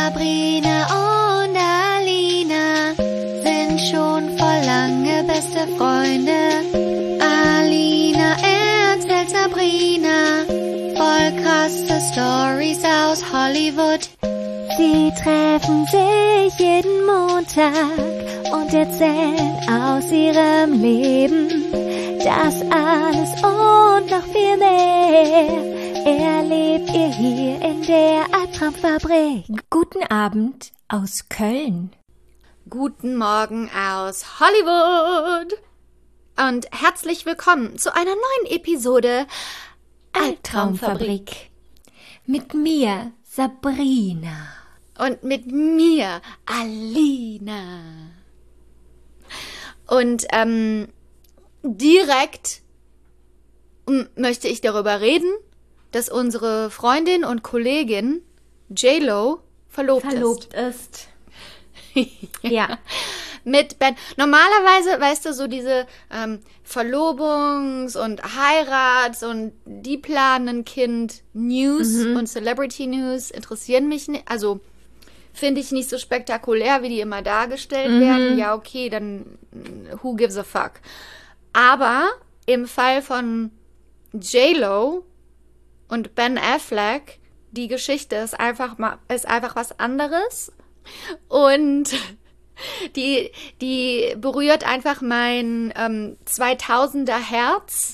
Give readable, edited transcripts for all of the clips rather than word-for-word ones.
Sabrina und Alina sind schon vor lange beste Freunde. Alina erzählt Sabrina voll krasse Stories aus Hollywood. Sie treffen sich jeden Montag und erzählen aus ihrem Leben. Das alles und noch viel mehr erlebt ihr hier in der Albtraumfabrik. Guten Abend aus Köln. Guten Morgen aus Hollywood. Und herzlich willkommen zu einer neuen Episode Albtraumfabrik. Mit mir, Sabrina. Und mit mir, Alina. Und direkt möchte ich darüber reden, dass unsere Freundin und Kollegin J-Lo verlobt ist. Ja. Mit Ben. Normalerweise, weißt du, so diese Verlobungs- und Heirats- und die planen ein Kind News und Celebrity News interessieren mich nicht. Also finde ich nicht so spektakulär, wie die immer dargestellt werden. Ja, okay, dann who gives a fuck. Aber im Fall von J-Lo und Ben Affleck, die Geschichte ist einfach was anderes. Und die berührt einfach mein 2000er Herz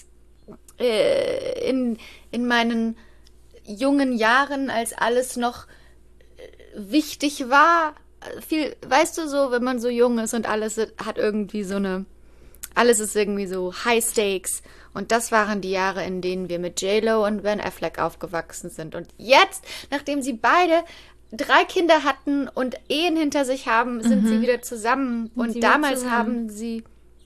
in meinen jungen Jahren, als alles noch wichtig war. Viel, weißt du, so, wenn man so jung ist und alles hat irgendwie alles ist irgendwie so High Stakes. Und das waren die Jahre, in denen wir mit J-Lo und Ben Affleck aufgewachsen sind. Und jetzt, nachdem sie beide 3 Kinder hatten und Ehen hinter sich haben, sind sie wieder zusammen. Und damals haben sie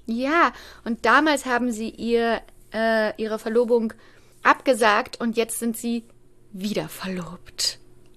ihre Verlobung abgesagt und jetzt sind sie wieder verlobt.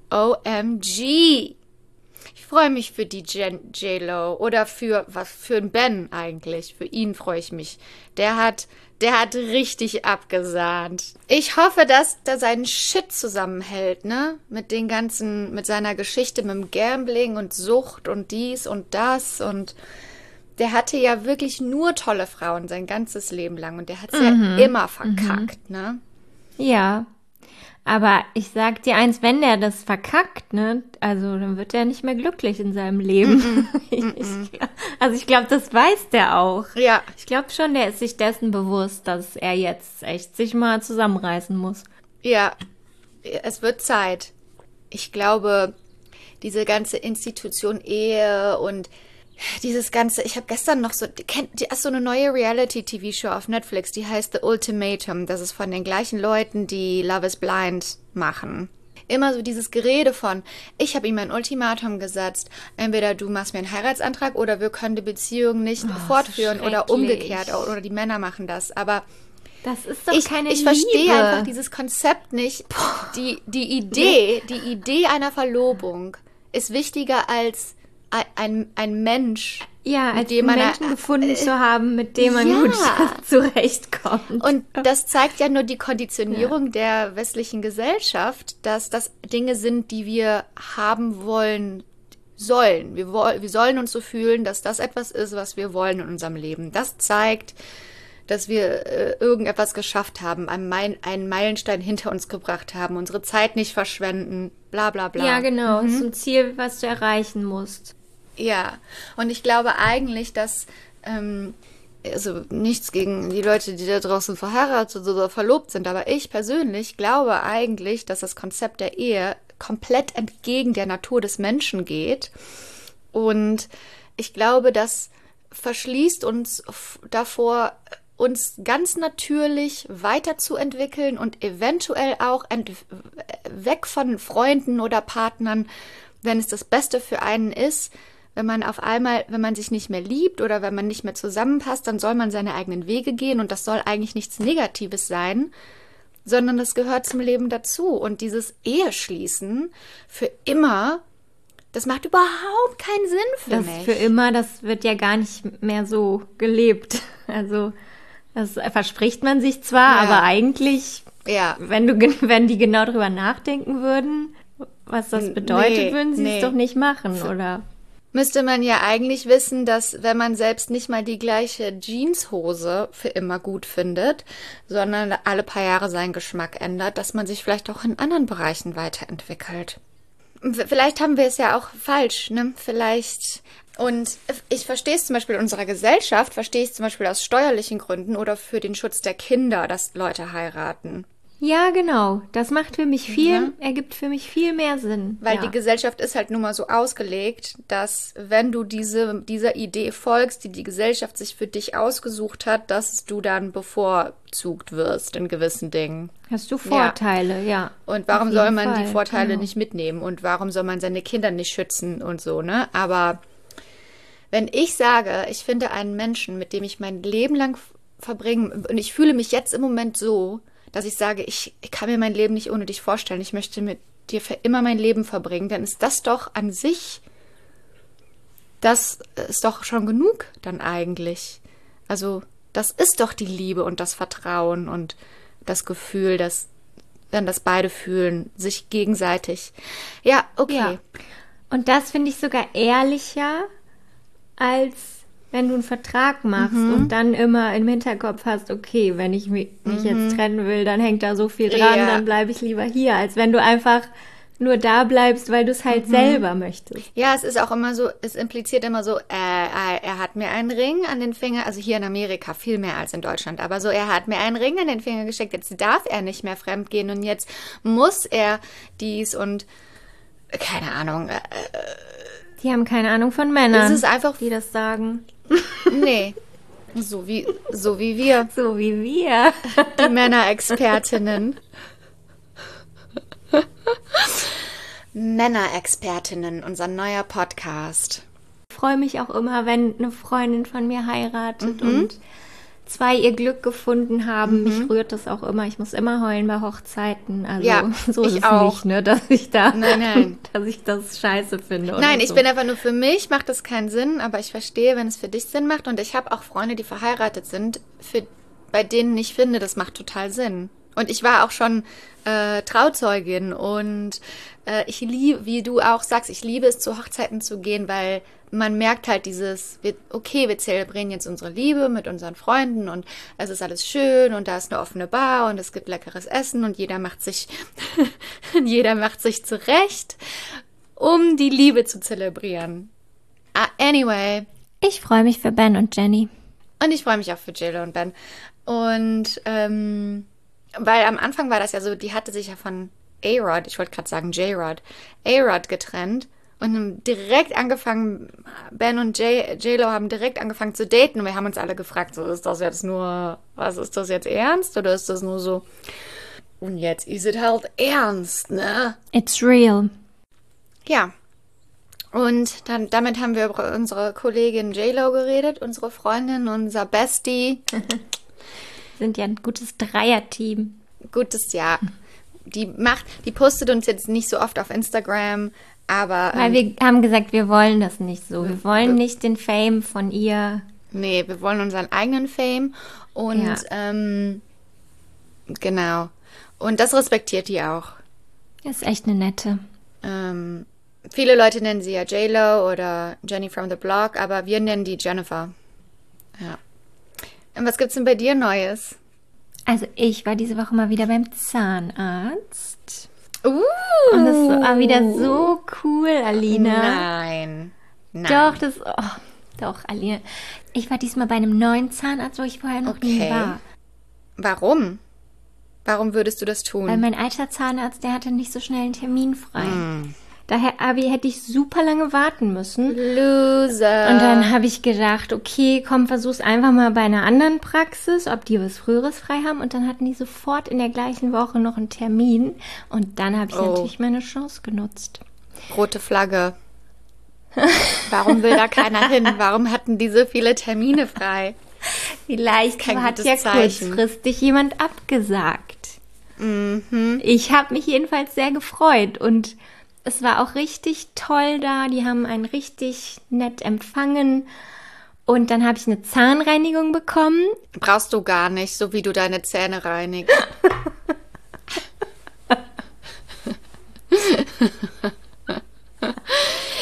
OMG! Ich freue mich für die J-Lo oder für den Ben eigentlich. Für ihn freue ich mich. Der hat richtig abgesahnt. Ich hoffe, dass der seinen Shit zusammenhält, ne? Mit seiner Geschichte mit dem Gambling und Sucht und dies und das. Und der hatte ja wirklich nur tolle Frauen sein ganzes Leben lang. Und der hat es ja immer verkackt, ne? Ja. Aber ich sag dir eins, wenn der das verkackt, ne, also dann wird er nicht mehr glücklich in seinem Leben. Ich glaube, das weiß der auch. Ja. Ich glaube schon, der ist sich dessen bewusst, dass er jetzt echt sich mal zusammenreißen muss. Ja, es wird Zeit. Ich glaube, diese ganze Institution Ehe und dieses ganze, ich habe gestern noch so eine neue Reality-TV-Show auf Netflix, die heißt The Ultimatum. Das ist von den gleichen Leuten, die Love is Blind machen. Immer so dieses Gerede von, ich habe ihm ein Ultimatum gesetzt, entweder du machst mir einen Heiratsantrag oder wir können die Beziehung nicht fortführen oder umgekehrt oder die Männer machen das. Aber das ist doch keine Liebe. Ich verstehe einfach dieses Konzept nicht. Die Idee einer Verlobung ist wichtiger als ein Mensch, ja, als einen Menschen gefunden zu haben, mit dem man gut zurechtkommt. Und das zeigt ja nur die Konditionierung der westlichen Gesellschaft, dass das Dinge sind, die wir haben sollen. Wir sollen uns so fühlen, dass das etwas ist, was wir wollen in unserem Leben. Das zeigt, dass wir irgendetwas geschafft haben, einen Meilenstein hinter uns gebracht haben, unsere Zeit nicht verschwenden, bla bla bla. Ja, genau, das ist ein Ziel, was du erreichen musst. Ja, und ich glaube eigentlich, dass, also nichts gegen die Leute, die da draußen verheiratet oder verlobt sind, aber ich persönlich glaube eigentlich, dass das Konzept der Ehe komplett entgegen der Natur des Menschen geht. Und ich glaube, das verschließt uns davor, uns ganz natürlich weiterzuentwickeln und eventuell auch weg von Freunden oder Partnern, wenn es das Beste für einen ist. Wenn man sich nicht mehr liebt oder wenn man nicht mehr zusammenpasst, dann soll man seine eigenen Wege gehen und das soll eigentlich nichts Negatives sein, sondern das gehört zum Leben dazu. Und dieses Eheschließen für immer, das macht überhaupt keinen Sinn für mich. Für immer, das wird ja gar nicht mehr so gelebt. Also das verspricht man sich zwar, aber eigentlich, wenn die genau drüber nachdenken würden, was das bedeutet, würden sie es doch nicht machen, oder? Müsste man ja eigentlich wissen, dass wenn man selbst nicht mal die gleiche Jeanshose für immer gut findet, sondern alle paar Jahre seinen Geschmack ändert, dass man sich vielleicht auch in anderen Bereichen weiterentwickelt. Vielleicht haben wir es ja auch falsch, ne? Vielleicht. Und ich verstehe es zum Beispiel in unserer Gesellschaft, verstehe ich es zum Beispiel aus steuerlichen Gründen oder für den Schutz der Kinder, dass Leute heiraten. Ja, genau. Das macht für mich ergibt für mich viel mehr Sinn. Weil die Gesellschaft ist halt nun mal so ausgelegt, dass wenn du dieser Idee folgst, die die Gesellschaft sich für dich ausgesucht hat, dass du dann bevorzugt wirst in gewissen Dingen. Hast du Vorteile, ja. Und warum soll man die Vorteile nicht mitnehmen? Und warum soll man seine Kinder nicht schützen und so, ne? Aber wenn ich sage, ich finde einen Menschen, mit dem ich mein Leben lang verbringe, und ich fühle mich jetzt im Moment so, dass ich sage, ich kann mir mein Leben nicht ohne dich vorstellen, ich möchte mit dir für immer mein Leben verbringen, dann ist das doch an sich, das ist doch schon genug dann eigentlich. Also das ist doch die Liebe und das Vertrauen und das Gefühl, dass dann das beide fühlen, sich gegenseitig. Ja, okay. Ja. Und das finde ich sogar ehrlicher, als wenn du einen Vertrag machst und dann immer im Hinterkopf hast, okay, wenn ich mich jetzt trennen will, dann hängt da so viel dran, dann bleibe ich lieber hier, als wenn du einfach nur da bleibst, weil du es halt selber möchtest. Ja, es ist auch immer so, es impliziert immer so, er hat mir einen Ring an den Finger, also hier in Amerika viel mehr als in Deutschland, aber so, er hat mir einen Ring an den Finger gesteckt, jetzt darf er nicht mehr fremdgehen und jetzt muss er dies und keine Ahnung. Die haben keine Ahnung von Männern, es ist einfach, die das sagen. Nee, so wie wir. So wie wir. Die Männerexpertinnen. Männerexpertinnen, unser neuer Podcast. Ich freue mich auch immer, wenn eine Freundin von mir heiratet und zwei ihr Glück gefunden haben. Mich rührt das auch immer. Ich muss immer heulen bei Hochzeiten. Also ja, so ist es auch nicht, ne, dass ich da, nein. dass ich das scheiße finde. Nein, oder ich so. bin einfach nur für mich, macht das keinen Sinn, aber ich verstehe, wenn es für dich Sinn macht. Und ich habe auch Freunde, die verheiratet sind, bei denen ich finde, das macht total Sinn. Und ich war auch schon Trauzeugin und ich liebe, wie du auch sagst, ich liebe es, zu Hochzeiten zu gehen, weil man merkt halt wir zelebrieren jetzt unsere Liebe mit unseren Freunden und es ist alles schön und da ist eine offene Bar und es gibt leckeres Essen und jeder macht sich zurecht, um die Liebe zu zelebrieren. Anyway. Ich freue mich für Ben und Jenny. Und ich freue mich auch für JLo und Ben. Und weil am Anfang war das ja so, die hatte sich ja von A-Rod, ich wollte gerade sagen A-Rod getrennt und haben direkt angefangen, Ben und JLo haben direkt angefangen zu daten und wir haben uns alle gefragt, so ist das jetzt ernst oder ist das nur so? Und jetzt ist es halt ernst, ne? It's real. Ja. Und damit haben wir über unsere Kollegin JLo geredet, unsere Freundin, unser Bestie. Sind ja ein gutes Dreierteam. Gutes Jahr. Die postet uns jetzt nicht so oft auf Instagram, aber... Weil wir haben gesagt, wir wollen das nicht so. Wir wollen nicht den Fame von ihr. Nee, wir wollen unseren eigenen Fame. Und genau. Und das respektiert die auch. Ist echt eine nette. Viele Leute nennen sie ja JLo oder Jenny from the Block, aber wir nennen die Jennifer. Ja. Und was gibt's denn bei dir Neues? Also ich war diese Woche mal wieder beim Zahnarzt. Und das war wieder so cool, Alina. Nein. Doch, Alina. Ich war diesmal bei einem neuen Zahnarzt, wo ich vorher noch nie war. Warum? Warum würdest du das tun? Weil mein alter Zahnarzt, der hatte nicht so schnell einen Termin frei. Daher hätte ich super lange warten müssen. Loser. Und dann habe ich gedacht, okay, komm, versuch's einfach mal bei einer anderen Praxis, ob die was Früheres frei haben. Und dann hatten die sofort in der gleichen Woche noch einen Termin. Und dann habe ich natürlich meine Chance genutzt. Rote Flagge. Warum will da keiner hin? Warum hatten die so viele Termine frei? Vielleicht hat ja kurzfristig jemand abgesagt. Ich habe mich jedenfalls sehr gefreut und es war auch richtig toll da. Die haben einen richtig nett empfangen. Und dann habe ich eine Zahnreinigung bekommen. Brauchst du gar nicht, so wie du deine Zähne reinigst.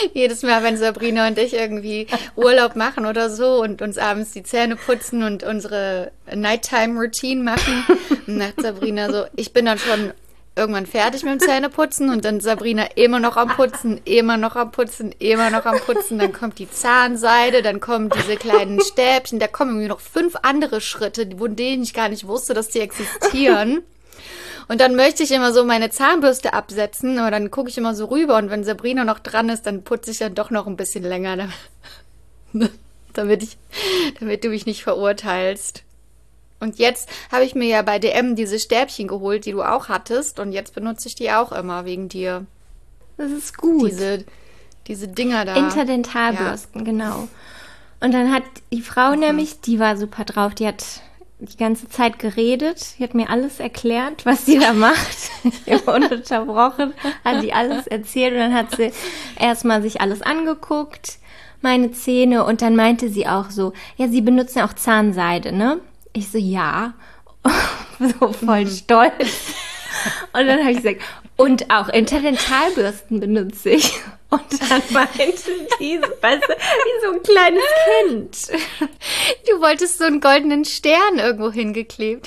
Jedes Mal, wenn Sabrina und ich irgendwie Urlaub machen oder so und uns abends die Zähne putzen und unsere Nighttime-Routine machen, und sagt Sabrina so, ich bin dann schon irgendwann fertig mit dem Zähneputzen und dann Sabrina immer noch am Putzen, immer noch am Putzen, immer noch am Putzen. Dann kommt die Zahnseide, dann kommen diese kleinen Stäbchen, da kommen irgendwie noch 5 andere Schritte, von denen ich gar nicht wusste, dass die existieren. Und dann möchte ich immer so meine Zahnbürste absetzen, aber dann gucke ich immer so rüber und wenn Sabrina noch dran ist, dann putze ich dann doch noch ein bisschen länger, damit du mich nicht verurteilst. Und jetzt habe ich mir ja bei DM diese Stäbchen geholt, die du auch hattest, und jetzt benutze ich die auch immer wegen dir. Das ist gut. Diese Dinger da. Interdentalbürsten, genau. Und dann hat die Frau nämlich, die war super drauf, die hat die ganze Zeit geredet, die hat mir alles erklärt, was sie da macht. Ununterbrochen hat die alles erzählt und dann hat sie erstmal sich alles angeguckt, meine Zähne, und dann meinte sie auch so, ja, sie benutzen ja auch Zahnseide, ne? Ich so, ja, so voll stolz. Und dann habe ich gesagt, und auch Interdentalbürsten benutze ich. Und dann meinte sie, weißt du, wie so ein kleines Kind. Du wolltest so einen goldenen Stern irgendwo hingeklebt.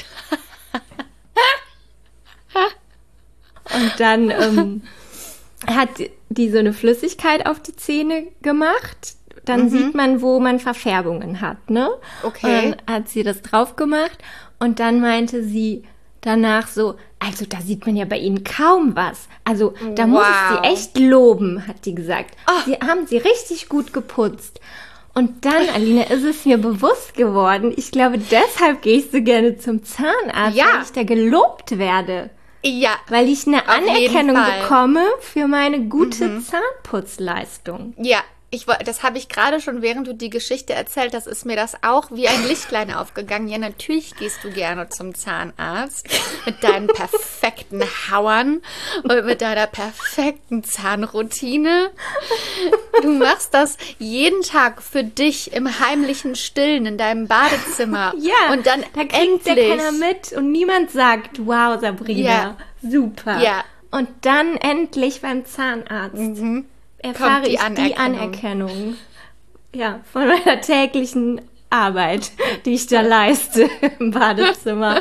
Und dann hat die so eine Flüssigkeit auf die Zähne gemacht. Dann sieht man, wo man Verfärbungen hat, ne? Okay. Und dann hat sie das drauf gemacht und dann meinte sie danach so, also da sieht man ja bei Ihnen kaum was. Also da muss ich Sie echt loben, hat die gesagt. Sie haben Sie richtig gut geputzt. Und dann, Alina, ist es mir bewusst geworden, ich glaube, deshalb gehe ich so gerne zum Zahnarzt, weil ich da gelobt werde. Ja. Weil ich eine Anerkennung jeden Fall bekomme für meine gute Zahnputzleistung. Ja. Das habe ich gerade schon, während du die Geschichte erzählt hast, ist mir das auch wie ein Lichtlein aufgegangen. Ja, natürlich gehst du gerne zum Zahnarzt mit deinen perfekten Hauern und mit deiner perfekten Zahnroutine. Du machst das jeden Tag für dich im heimlichen Stillen in deinem Badezimmer. Ja, und dann da kriegt ja keiner mit und niemand sagt, wow, Sabrina, super. Ja. Und dann endlich beim Zahnarzt. Erfahre ich die Anerkennung. Ja, von meiner täglichen Arbeit, die ich da leiste im Badezimmer.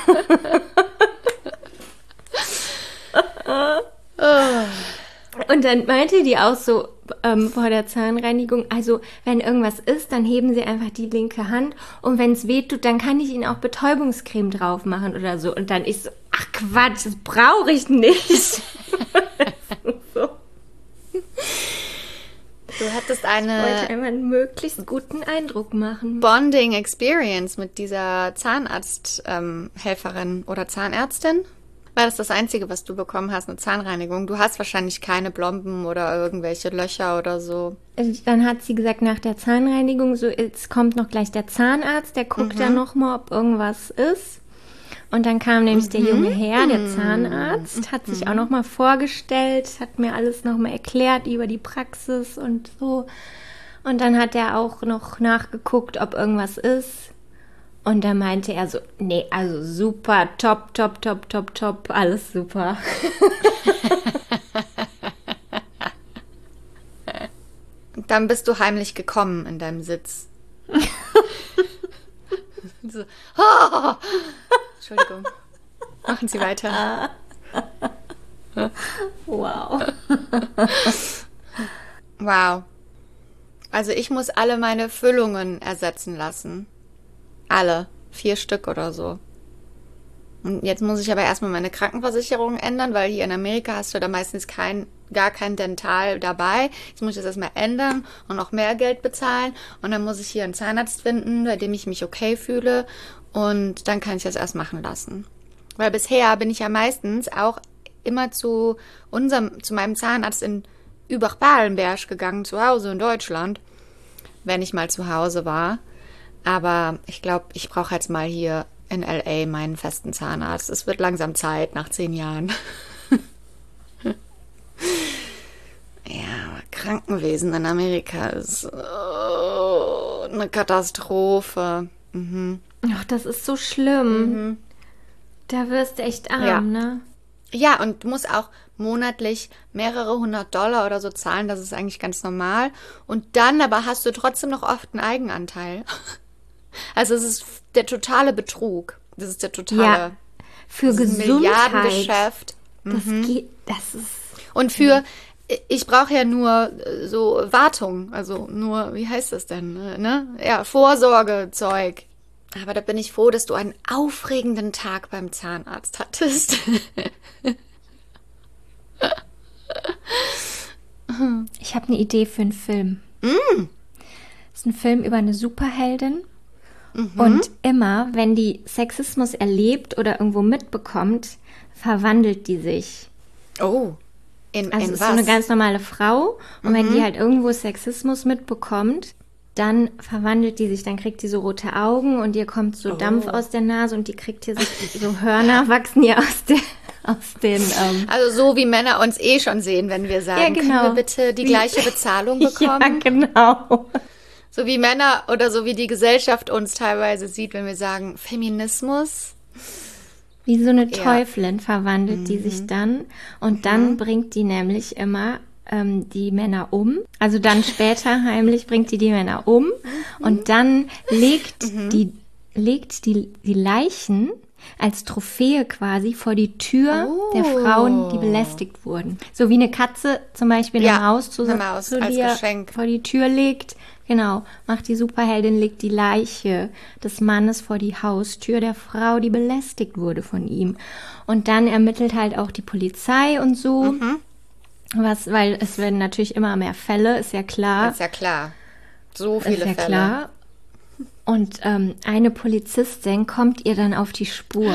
Und dann meinte die auch so vor der Zahnreinigung, also wenn irgendwas ist, dann heben Sie einfach die linke Hand und wenn es weh tut, dann kann ich Ihnen auch Betäubungscreme drauf machen oder so. Und dann ich so, ach Quatsch, das brauche ich nicht. So. Du hattest Ich wollte einmal einen möglichst guten Eindruck machen. Bonding Experience mit dieser Zahnarzthelferin oder Zahnärztin. War das Einzige, was du bekommen hast, eine Zahnreinigung? Du hast wahrscheinlich keine Blomben oder irgendwelche Löcher oder so. Dann hat sie gesagt, nach der Zahnreinigung, so jetzt kommt noch gleich der Zahnarzt, der guckt dann nochmal, ob irgendwas ist. Und dann kam nämlich der junge Herr, der Zahnarzt, hat sich auch nochmal vorgestellt, hat mir alles nochmal erklärt über die Praxis und so. Und dann hat er auch noch nachgeguckt, ob irgendwas ist. Und da meinte er so, nee, also super, top, top, top, top, top, alles super. Und dann bist du heimlich gekommen in deinem Sitz. So, oh! Entschuldigung. Machen Sie weiter. Wow. Wow. Also ich muss alle meine Füllungen ersetzen lassen. Alle. 4 Stück oder so. Und jetzt muss ich aber erstmal meine Krankenversicherung ändern, weil hier in Amerika hast du da meistens gar kein Dental dabei. Jetzt muss ich das erstmal ändern und noch mehr Geld bezahlen. Und dann muss ich hier einen Zahnarzt finden, bei dem ich mich okay fühle. Und dann kann ich das erst machen lassen. Weil bisher bin ich ja meistens auch immer zu meinem Zahnarzt in Übach-Palenberg gegangen, zu Hause in Deutschland, wenn ich mal zu Hause war. Aber ich glaube, ich brauche jetzt mal hier in L.A. meinen festen Zahnarzt. Es wird langsam Zeit, nach 10 Jahren. Ja, Krankenwesen in Amerika ist eine Katastrophe. Ach, das ist so schlimm. Da wirst du echt arm, ne? Ja, und du musst auch monatlich mehrere $100 oder so zahlen, das ist eigentlich ganz normal. Und dann aber hast du trotzdem noch oft einen Eigenanteil. Also es ist der totale Betrug. Das ist der totale Ja, für das ist ein Gesundheit. Milliardengeschäft. Das ist... Und ich brauche ja nur so Wartung, also nur, wie heißt das denn, ne? Ja, Vorsorgezeug. Aber da bin ich froh, dass du einen aufregenden Tag beim Zahnarzt hattest. Ich habe eine Idee für einen Film. Das ist ein Film über eine Superheldin. Und immer, wenn die Sexismus erlebt oder irgendwo mitbekommt, verwandelt die sich. Oh, Also in ist was? so eine ganz normale Frau. Und wenn die halt irgendwo Sexismus mitbekommt, dann verwandelt die sich, dann kriegt die so rote Augen und ihr kommt so Dampf aus der Nase und die kriegt hier so Hörner, wachsen ihr aus den Also so wie Männer uns schon sehen, wenn wir sagen, Ja, genau. können wir bitte die gleiche Bezahlung bekommen? Ja, genau. So wie Männer oder so wie die Gesellschaft uns teilweise sieht, wenn wir sagen, Feminismus. Wie so eine Teufelin verwandelt die sich dann und dann bringt die nämlich immer die Männer um. Also dann später heimlich bringt die Männer um und dann legt die Leichen als Trophäe quasi vor die Tür der Frauen, die belästigt wurden. So wie eine Katze zum Beispiel eine Maus zu als dir Geschenk. vor die Tür legt. Genau, macht die Superheldin, legt die Leiche des Mannes vor die Haustür der Frau, die belästigt wurde von ihm. Und dann ermittelt halt auch die Polizei und so. Weil es werden natürlich immer mehr Fälle, ist ja klar. Das ist ja klar. So viele Ist ja Fälle. klar. Und eine Polizistin kommt ihr dann auf die Spur.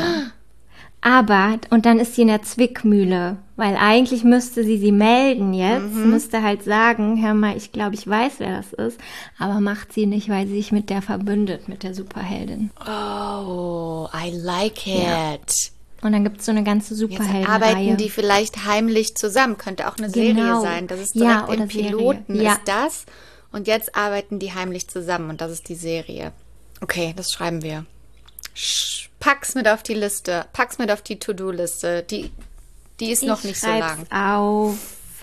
Und dann ist sie in der Zwickmühle, weil eigentlich müsste sie melden jetzt, müsste halt sagen, hör mal, ich glaube, ich weiß, wer das ist, aber macht sie nicht, weil sie sich mit der verbündet, mit der Superheldin. Oh, I like it. Ja. Und dann gibt es so eine ganze Jetzt Superheldenreihe. arbeiten die vielleicht heimlich zusammen. Könnte auch eine Serie sein. Das ist direkt im Piloten, ist das. Und jetzt arbeiten die heimlich zusammen und das ist die Serie. Okay, das schreiben wir. Pack's mit auf die Liste. Pack's mit auf die To-Do-Liste. Die ist noch nicht so lang. Auf.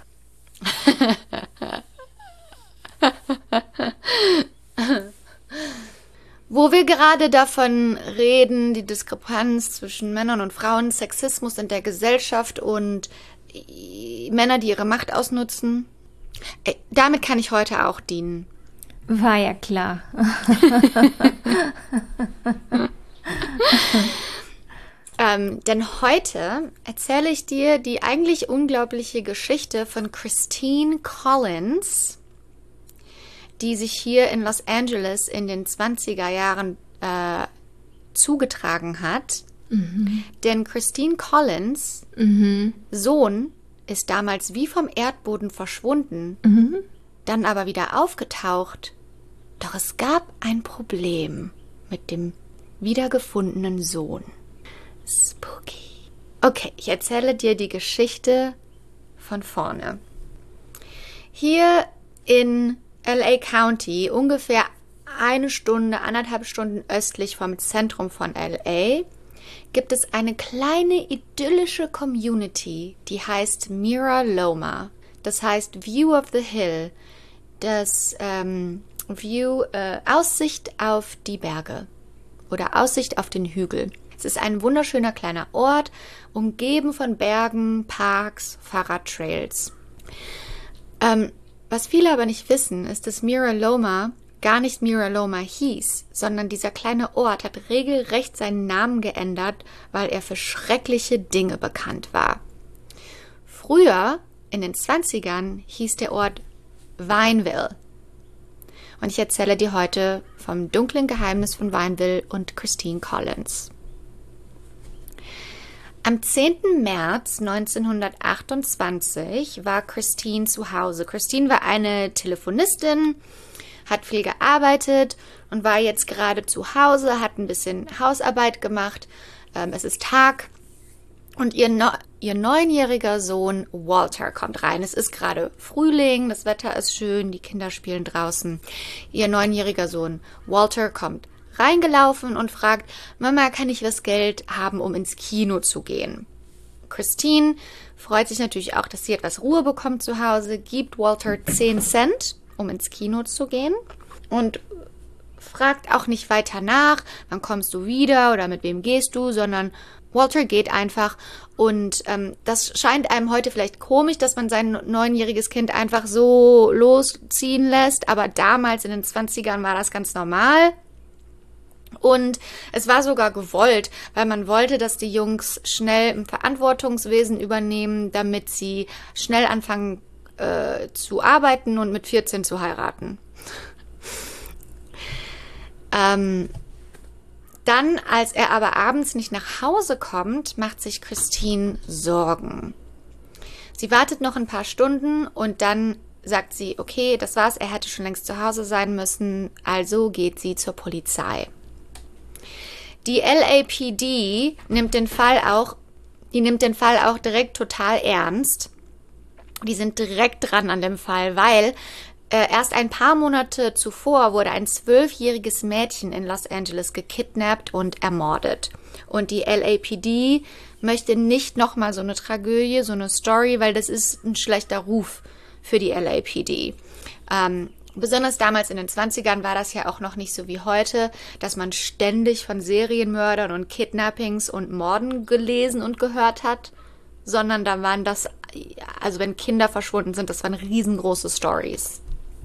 Wo wir gerade davon reden, die Diskrepanz zwischen Männern und Frauen, Sexismus in der Gesellschaft und Männer, die ihre Macht ausnutzen. Damit kann ich heute auch dienen. War ja klar. Denn heute erzähle ich dir die eigentlich unglaubliche Geschichte von Christine Collins, die sich hier in Los Angeles in den 20er Jahren zugetragen hat. Denn Christine Collins' Sohn ist damals wie vom Erdboden verschwunden, dann aber wieder aufgetaucht. Doch es gab ein Problem mit dem wiedergefundenen Sohn. Spooky. Okay, ich erzähle dir die Geschichte von vorne. Hier in LA County, ungefähr 1,5 Stunden östlich vom Zentrum von LA, gibt es eine kleine idyllische Community, die heißt Mira Loma. Das heißt View of the Hill, das Aussicht auf die Berge oder Aussicht auf den Hügel. Es ist ein wunderschöner kleiner Ort, umgeben von Bergen, Parks, Fahrradtrails. Was viele aber nicht wissen, ist, dass Mira Loma gar nicht Mira Loma hieß, sondern dieser kleine Ort hat regelrecht seinen Namen geändert, weil er für schreckliche Dinge bekannt war. Früher, in den 20ern, hieß der Ort Vineville. Und ich erzähle dir heute vom dunklen Geheimnis von Vineville und Christine Collins. Am 10. März 1928 war Christine zu Hause. Christine war eine Telefonistin, hat viel gearbeitet und war jetzt gerade zu Hause, hat ein bisschen Hausarbeit gemacht. Es ist Tag und ihr 9-jähriger Sohn Walter kommt rein. Es ist gerade Frühling, das Wetter ist schön, die Kinder spielen draußen. Ihr 9-jähriger Sohn Walter kommt reingelaufen und fragt, Mama, kann ich was Geld haben, um ins Kino zu gehen? Christine freut sich natürlich auch, dass sie etwas Ruhe bekommt zu Hause, gibt Walter 10 Cent, um ins Kino zu gehen und fragt auch nicht weiter nach, wann kommst du wieder oder mit wem gehst du, sondern Walter geht einfach und das scheint einem heute vielleicht komisch, dass man sein 9-jähriges Kind einfach so losziehen lässt, aber damals in den 20ern war das ganz normal. Und es war sogar gewollt, weil man wollte, dass die Jungs schnell ein Verantwortungswesen übernehmen, damit sie schnell anfangen zu arbeiten und mit 14 zu heiraten. Dann, als er aber abends nicht nach Hause kommt, macht sich Christine Sorgen. Sie wartet noch ein paar Stunden und dann sagt sie, okay, das war's, er hätte schon längst zu Hause sein müssen, also geht sie zur Polizei. Die LAPD nimmt den Fall auch direkt total ernst. Die sind direkt dran an dem Fall, weil erst ein paar Monate zuvor wurde ein 12-jähriges Mädchen in Los Angeles gekidnappt und ermordet. Und die LAPD möchte nicht nochmal so eine Tragödie, so eine Story, weil das ist ein schlechter Ruf für die LAPD. Besonders damals in den 20ern war das ja auch noch nicht so wie heute, dass man ständig von Serienmördern und Kidnappings und Morden gelesen und gehört hat, sondern da waren das, also wenn Kinder verschwunden sind, das waren riesengroße Stories.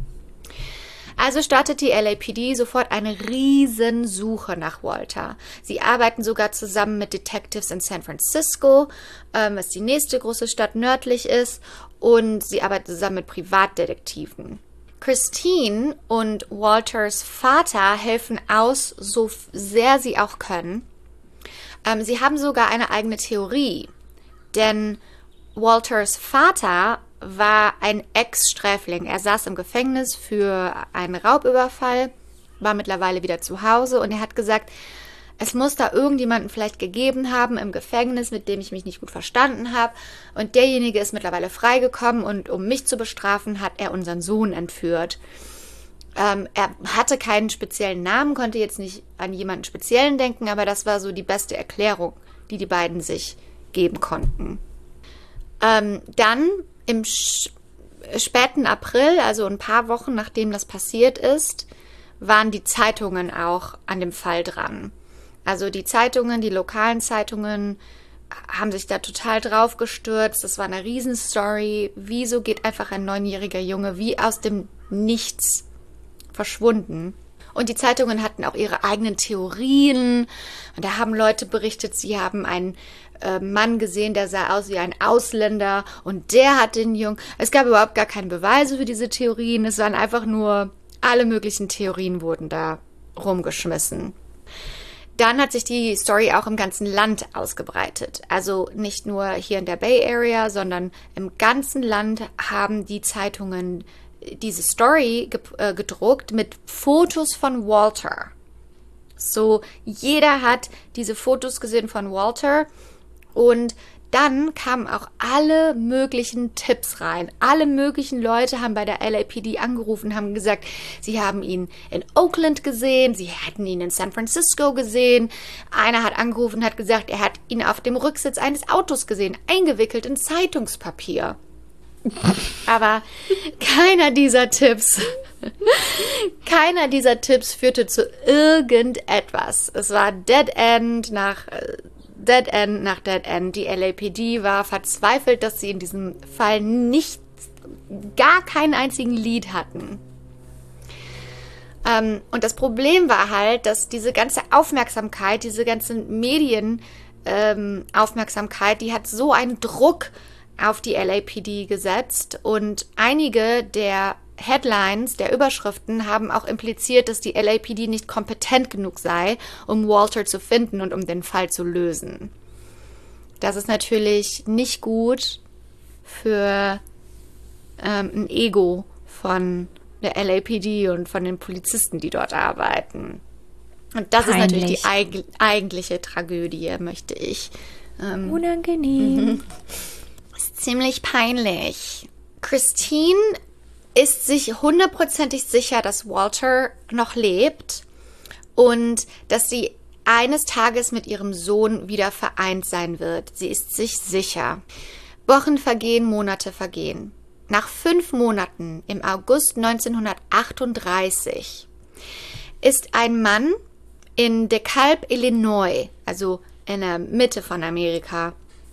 Also startet die LAPD sofort eine Riesensuche nach Walter. Sie arbeiten sogar zusammen mit Detectives in San Francisco, was die nächste große Stadt nördlich ist, und sie arbeiten zusammen mit Privatdetektiven. Christine und Walters Vater helfen aus, so sehr sie auch können. Sie haben sogar eine eigene Theorie, denn Walters Vater war ein Ex-Sträfling. Er saß im Gefängnis für einen Raubüberfall, war mittlerweile wieder zu Hause und er hat gesagt, es muss da irgendjemanden vielleicht gegeben haben im Gefängnis, mit dem ich mich nicht gut verstanden habe. Und derjenige ist mittlerweile freigekommen und um mich zu bestrafen, hat er unseren Sohn entführt. Er hatte keinen speziellen Namen, konnte jetzt nicht an jemanden speziellen denken, aber das war so die beste Erklärung, die die beiden sich geben konnten. Dann im späten April, also ein paar Wochen nachdem das passiert ist, waren die Zeitungen auch an dem Fall dran. Also die Zeitungen, die lokalen Zeitungen haben sich da total drauf gestürzt. Das war eine Riesenstory. Wieso geht einfach ein 9-jähriger Junge wie aus dem Nichts verschwunden? Und die Zeitungen hatten auch ihre eigenen Theorien. Und da haben Leute berichtet, sie haben einen Mann gesehen, der sah aus wie ein Ausländer. Und der hat den Jungen... Es gab überhaupt gar keine Beweise für diese Theorien. Es waren einfach nur... Alle möglichen Theorien wurden da rumgeschmissen. Dann hat sich die Story auch im ganzen Land ausgebreitet. Also nicht nur hier in der Bay Area, sondern im ganzen Land haben die Zeitungen diese Story gedruckt mit Fotos von Walter. So, jeder hat diese Fotos gesehen von Walter und dann kamen auch alle möglichen Tipps rein. Alle möglichen Leute haben bei der LAPD angerufen, haben gesagt, sie haben ihn in Oakland gesehen, sie hätten ihn in San Francisco gesehen. Einer hat angerufen und hat gesagt, er hat ihn auf dem Rücksitz eines Autos gesehen, eingewickelt in Zeitungspapier. Aber keiner dieser Tipps führte zu irgendetwas. Es war Dead End nach Dead End. Die LAPD war verzweifelt, dass sie in diesem Fall gar keinen einzigen Lead hatten. Und das Problem war halt, dass diese ganze Aufmerksamkeit, diese ganze Medienaufmerksamkeit, die hat so einen Druck auf die LAPD gesetzt und einige der Headlines, der Überschriften haben auch impliziert, dass die LAPD nicht kompetent genug sei, um Walter zu finden und um den Fall zu lösen. Das ist natürlich nicht gut für ein Ego von der LAPD und von den Polizisten, die dort arbeiten. Und das Peinlich. ist natürlich die eigentliche Tragödie, möchte ich. Unangenehm. Ist ziemlich peinlich. Christine ist sich 100%ig sicher, dass Walter noch lebt und dass sie eines Tages mit ihrem Sohn wieder vereint sein wird. Sie ist sich sicher. Wochen vergehen, Monate vergehen. Nach 5 Monaten, im August 1938, ist ein Mann in DeKalb, Illinois, also in der Mitte von Amerika,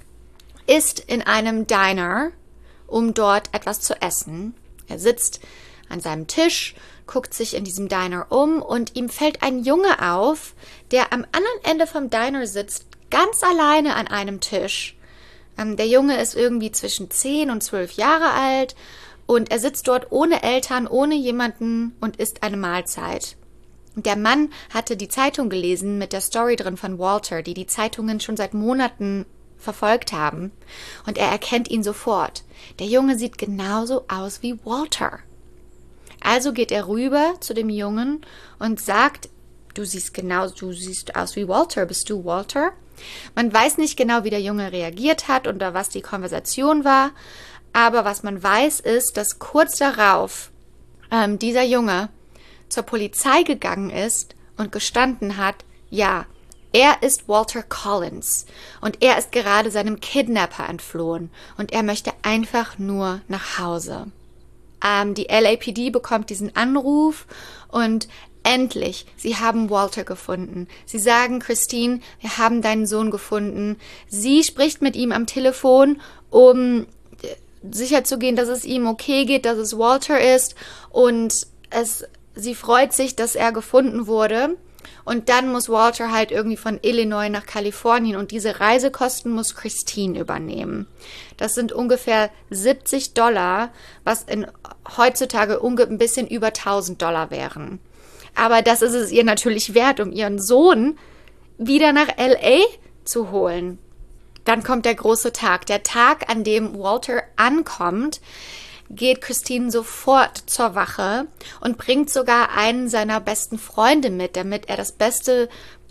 ist in einem Diner, um dort etwas zu essen. Er sitzt an seinem Tisch, guckt sich in diesem Diner um und ihm fällt ein Junge auf, der am anderen Ende vom Diner sitzt, ganz alleine an einem Tisch. Der Junge ist irgendwie zwischen 10 und 12 Jahre alt und er sitzt dort ohne Eltern, ohne jemanden und isst eine Mahlzeit. Der Mann hatte die Zeitung gelesen mit der Story drin von Walter, die die Zeitungen schon seit Monaten verfolgt haben. Und er erkennt ihn sofort. Der Junge sieht genauso aus wie Walter. Also geht er rüber zu dem Jungen und sagt, du siehst aus wie Walter, bist du Walter? Man weiß nicht genau, wie der Junge reagiert hat oder was die Konversation war, aber was man weiß ist, dass kurz darauf dieser Junge zur Polizei gegangen ist und gestanden hat, ja, er ist Walter Collins und er ist gerade seinem Kidnapper entflohen und er möchte einfach nur nach Hause. Die LAPD bekommt diesen Anruf und endlich, sie haben Walter gefunden. Sie sagen, Christine, wir haben deinen Sohn gefunden. Sie spricht mit ihm am Telefon, um sicherzugehen, dass es ihm okay geht, dass es Walter ist und sie freut sich, dass er gefunden wurde. Und dann muss Walter halt irgendwie von Illinois nach Kalifornien und diese Reisekosten muss Christine übernehmen. Das sind ungefähr $70, was heutzutage ein bisschen über $1.000 wären. Aber das ist es ihr natürlich wert, um ihren Sohn wieder nach L.A. zu holen. Dann kommt der große Tag. Der Tag, an dem Walter ankommt, geht Christine sofort zur Wache und bringt sogar einen seiner besten Freunde mit, damit er das beste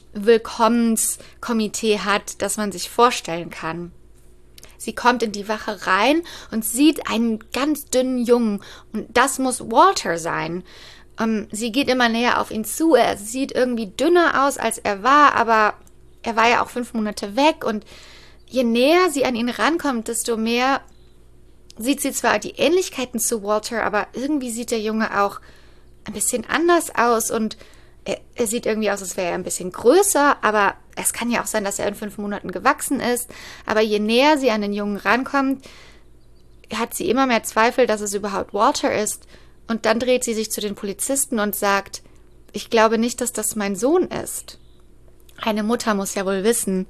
Willkommenskomitee hat, das man sich vorstellen kann. Sie kommt in die Wache rein und sieht einen ganz dünnen Jungen und das muss Walter sein. Sie geht immer näher auf ihn zu, er sieht irgendwie dünner aus, als er war, aber er war ja auch 5 Monate weg und je näher sie an ihn rankommt, desto mehr sieht sie zwar die Ähnlichkeiten zu Walter, aber irgendwie sieht der Junge auch ein bisschen anders aus und er sieht irgendwie aus, als wäre er ein bisschen größer, aber es kann ja auch sein, dass er in 5 Monaten gewachsen ist. Aber je näher sie an den Jungen rankommt, hat sie immer mehr Zweifel, dass es überhaupt Walter ist. Und dann dreht sie sich zu den Polizisten und sagt, ich glaube nicht, dass das mein Sohn ist. Eine Mutter muss ja wohl wissen,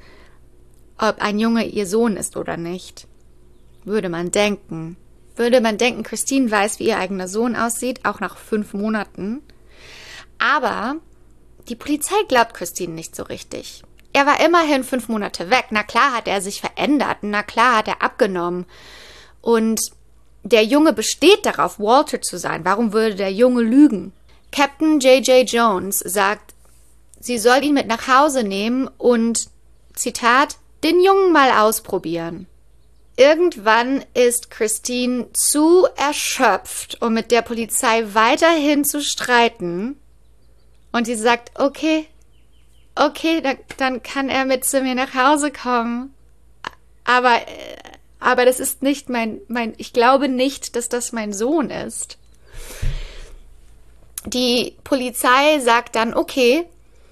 ob ein Junge ihr Sohn ist oder nicht. Würde man denken. Christine weiß, wie ihr eigener Sohn aussieht, auch nach 5 Monaten. Aber die Polizei glaubt Christine nicht so richtig. Er war immerhin 5 Monate weg. Na klar hat er sich verändert. Na klar hat er abgenommen. Und der Junge besteht darauf, Walter zu sein. Warum würde der Junge lügen? Captain J.J. Jones sagt, sie soll ihn mit nach Hause nehmen und, Zitat, den Jungen mal ausprobieren. Irgendwann ist Christine zu erschöpft, um mit der Polizei weiterhin zu streiten. Und sie sagt, okay, dann kann er mit zu mir nach Hause kommen. Aber das ist nicht ich glaube nicht, dass das mein Sohn ist. Die Polizei sagt dann, okay,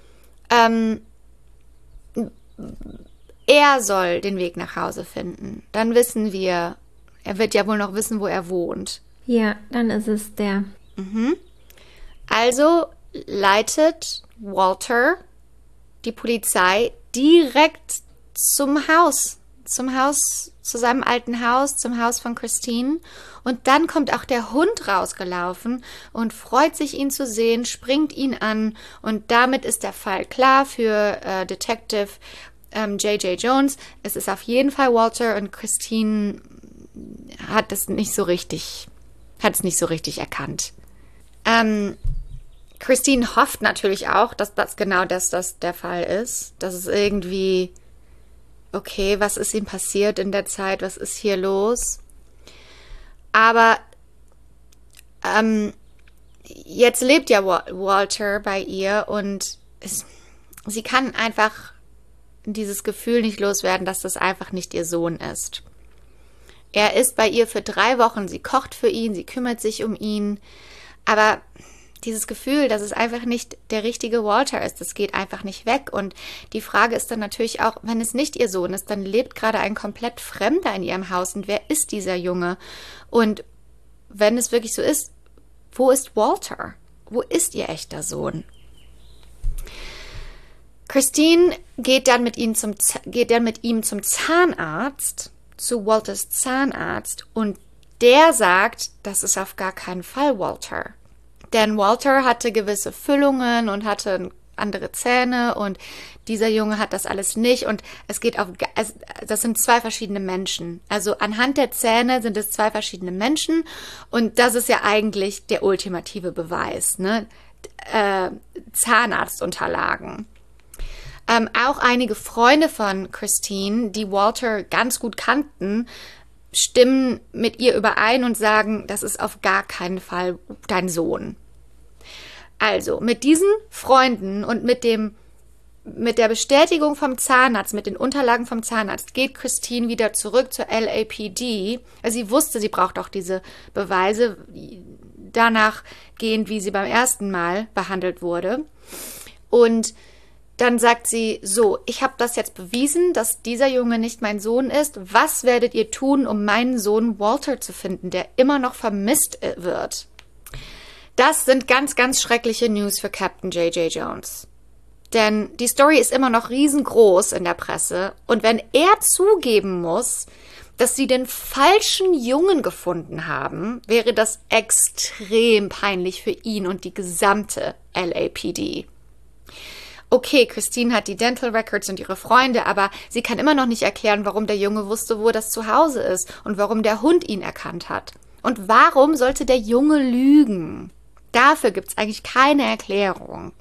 er soll den Weg nach Hause finden. Dann wissen wir, er wird ja wohl noch wissen, wo er wohnt. Ja, dann ist es der. Also leitet Walter die Polizei direkt zu seinem alten Haus, zum Haus von Christine. Und dann kommt auch der Hund rausgelaufen und freut sich, ihn zu sehen, springt ihn an. Und damit ist der Fall klar für Detective J.J. Jones. Es ist auf jeden Fall Walter und Christine hat es nicht so richtig erkannt. Christine hofft natürlich auch, dass das der Fall ist. Dass es irgendwie, okay, was ist ihm passiert in der Zeit? Was ist hier los? Aber jetzt lebt ja Walter bei ihr und sie kann einfach dieses Gefühl nicht loswerden, dass das einfach nicht ihr Sohn ist. Er ist bei ihr für 3 Wochen, sie kocht für ihn, sie kümmert sich um ihn, aber dieses Gefühl, dass es einfach nicht der richtige Walter ist, das geht einfach nicht weg. Und die Frage ist dann natürlich auch, wenn es nicht ihr Sohn ist, dann lebt gerade ein komplett Fremder in ihrem Haus. Und wer ist dieser Junge? Und wenn es wirklich so ist, wo ist Walter? Wo ist ihr echter Sohn? Christine geht dann mit ihm zum Zahnarzt, zu Walters Zahnarzt. Und der sagt, das ist auf gar keinen Fall Walter. Denn Walter hatte gewisse Füllungen und hatte andere Zähne und dieser Junge hat das alles nicht und das sind 2 verschiedene Menschen. Also anhand der Zähne sind es 2 verschiedene Menschen und das ist ja eigentlich der ultimative Beweis, ne? Zahnarztunterlagen. Auch einige Freunde von Christine, die Walter ganz gut kannten, stimmen mit ihr überein und sagen, das ist auf gar keinen Fall dein Sohn. Also, mit diesen Freunden und mit der Bestätigung vom Zahnarzt, mit den Unterlagen vom Zahnarzt, geht Christine wieder zurück zur LAPD. Also sie wusste, sie braucht auch diese Beweise, danach gehend, wie sie beim ersten Mal behandelt wurde. Und dann sagt sie, so, ich habe das jetzt bewiesen, dass dieser Junge nicht mein Sohn ist. Was werdet ihr tun, um meinen Sohn Walter zu finden, der immer noch vermisst wird? Das sind ganz, ganz schreckliche News für Captain J.J. Jones. Denn die Story ist immer noch riesengroß in der Presse. Und wenn er zugeben muss, dass sie den falschen Jungen gefunden haben, wäre das extrem peinlich für ihn und die gesamte LAPD. Okay, Christine hat die Dental Records und ihre Freunde, aber sie kann immer noch nicht erklären, warum der Junge wusste, wo das Zuhause ist und warum der Hund ihn erkannt hat. Und warum sollte der Junge lügen? Dafür gibt es eigentlich keine Erklärung.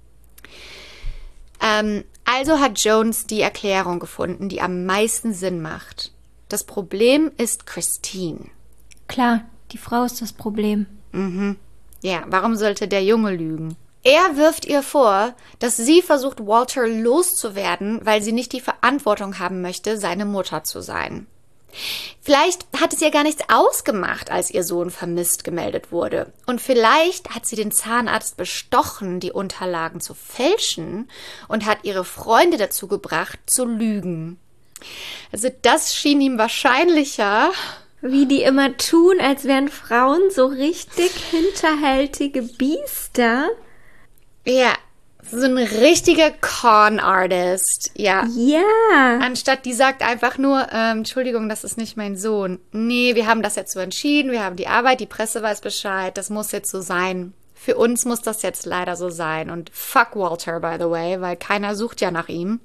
Also hat Jones die Erklärung gefunden, die am meisten Sinn macht. Das Problem ist Christine. Klar, die Frau ist das Problem. Ja, warum sollte der Junge lügen? Er wirft ihr vor, dass sie versucht, Walter loszuwerden, weil sie nicht die Verantwortung haben möchte, seine Mutter zu sein. Vielleicht hat es ihr gar nichts ausgemacht, als ihr Sohn vermisst gemeldet wurde. Und vielleicht hat sie den Zahnarzt bestochen, die Unterlagen zu fälschen und hat ihre Freunde dazu gebracht, zu lügen. Also das schien ihm wahrscheinlicher. Wie die immer tun, als wären Frauen so richtig hinterhältige Biester. Ja, so ein richtiger Con-Artist, ja. Ja. Anstatt die sagt einfach nur, Entschuldigung, das ist nicht mein Sohn. Nee, wir haben das jetzt so entschieden, wir haben die Arbeit, die Presse weiß Bescheid, das muss jetzt so sein. Für uns muss das jetzt leider so sein. Und fuck Walter, by the way, weil keiner sucht ja nach ihm.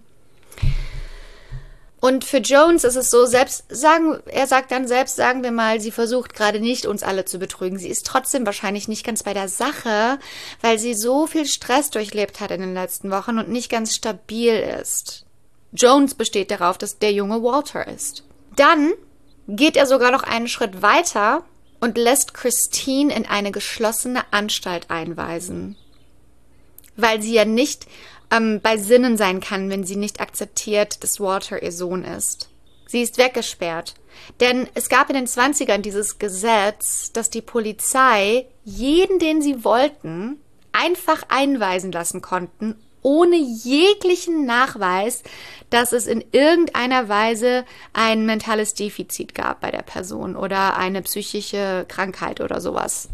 Und für Jones ist es so, er sagt dann selbst, sagen wir mal, sie versucht gerade nicht, uns alle zu betrügen. Sie ist trotzdem wahrscheinlich nicht ganz bei der Sache, weil sie so viel Stress durchlebt hat in den letzten Wochen und nicht ganz stabil ist. Jones besteht darauf, dass der Junge Walter ist. Dann geht er sogar noch einen Schritt weiter und lässt Christine in eine geschlossene Anstalt einweisen. Weil sie ja nicht bei Sinnen sein kann, wenn sie nicht akzeptiert, dass Walter ihr Sohn ist. Sie ist weggesperrt. Denn es gab in den 20ern dieses Gesetz, dass die Polizei jeden, den sie wollten, einfach einweisen lassen konnten, ohne jeglichen Nachweis, dass es in irgendeiner Weise ein mentales Defizit gab bei der Person oder eine psychische Krankheit oder sowas.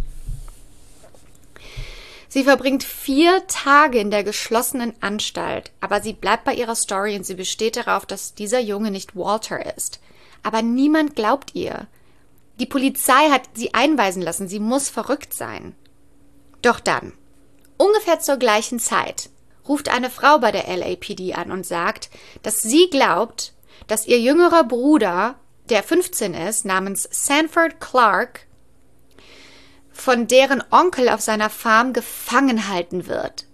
Sie verbringt 4 Tage in der geschlossenen Anstalt, aber sie bleibt bei ihrer Story und sie besteht darauf, dass dieser Junge nicht Walter ist. Aber niemand glaubt ihr. Die Polizei hat sie einweisen lassen, sie muss verrückt sein. Doch dann, ungefähr zur gleichen Zeit, ruft eine Frau bei der LAPD an und sagt, dass sie glaubt, dass ihr jüngerer Bruder, der 15 ist, namens Sanford Clark, von deren Onkel auf seiner Farm gefangen gehalten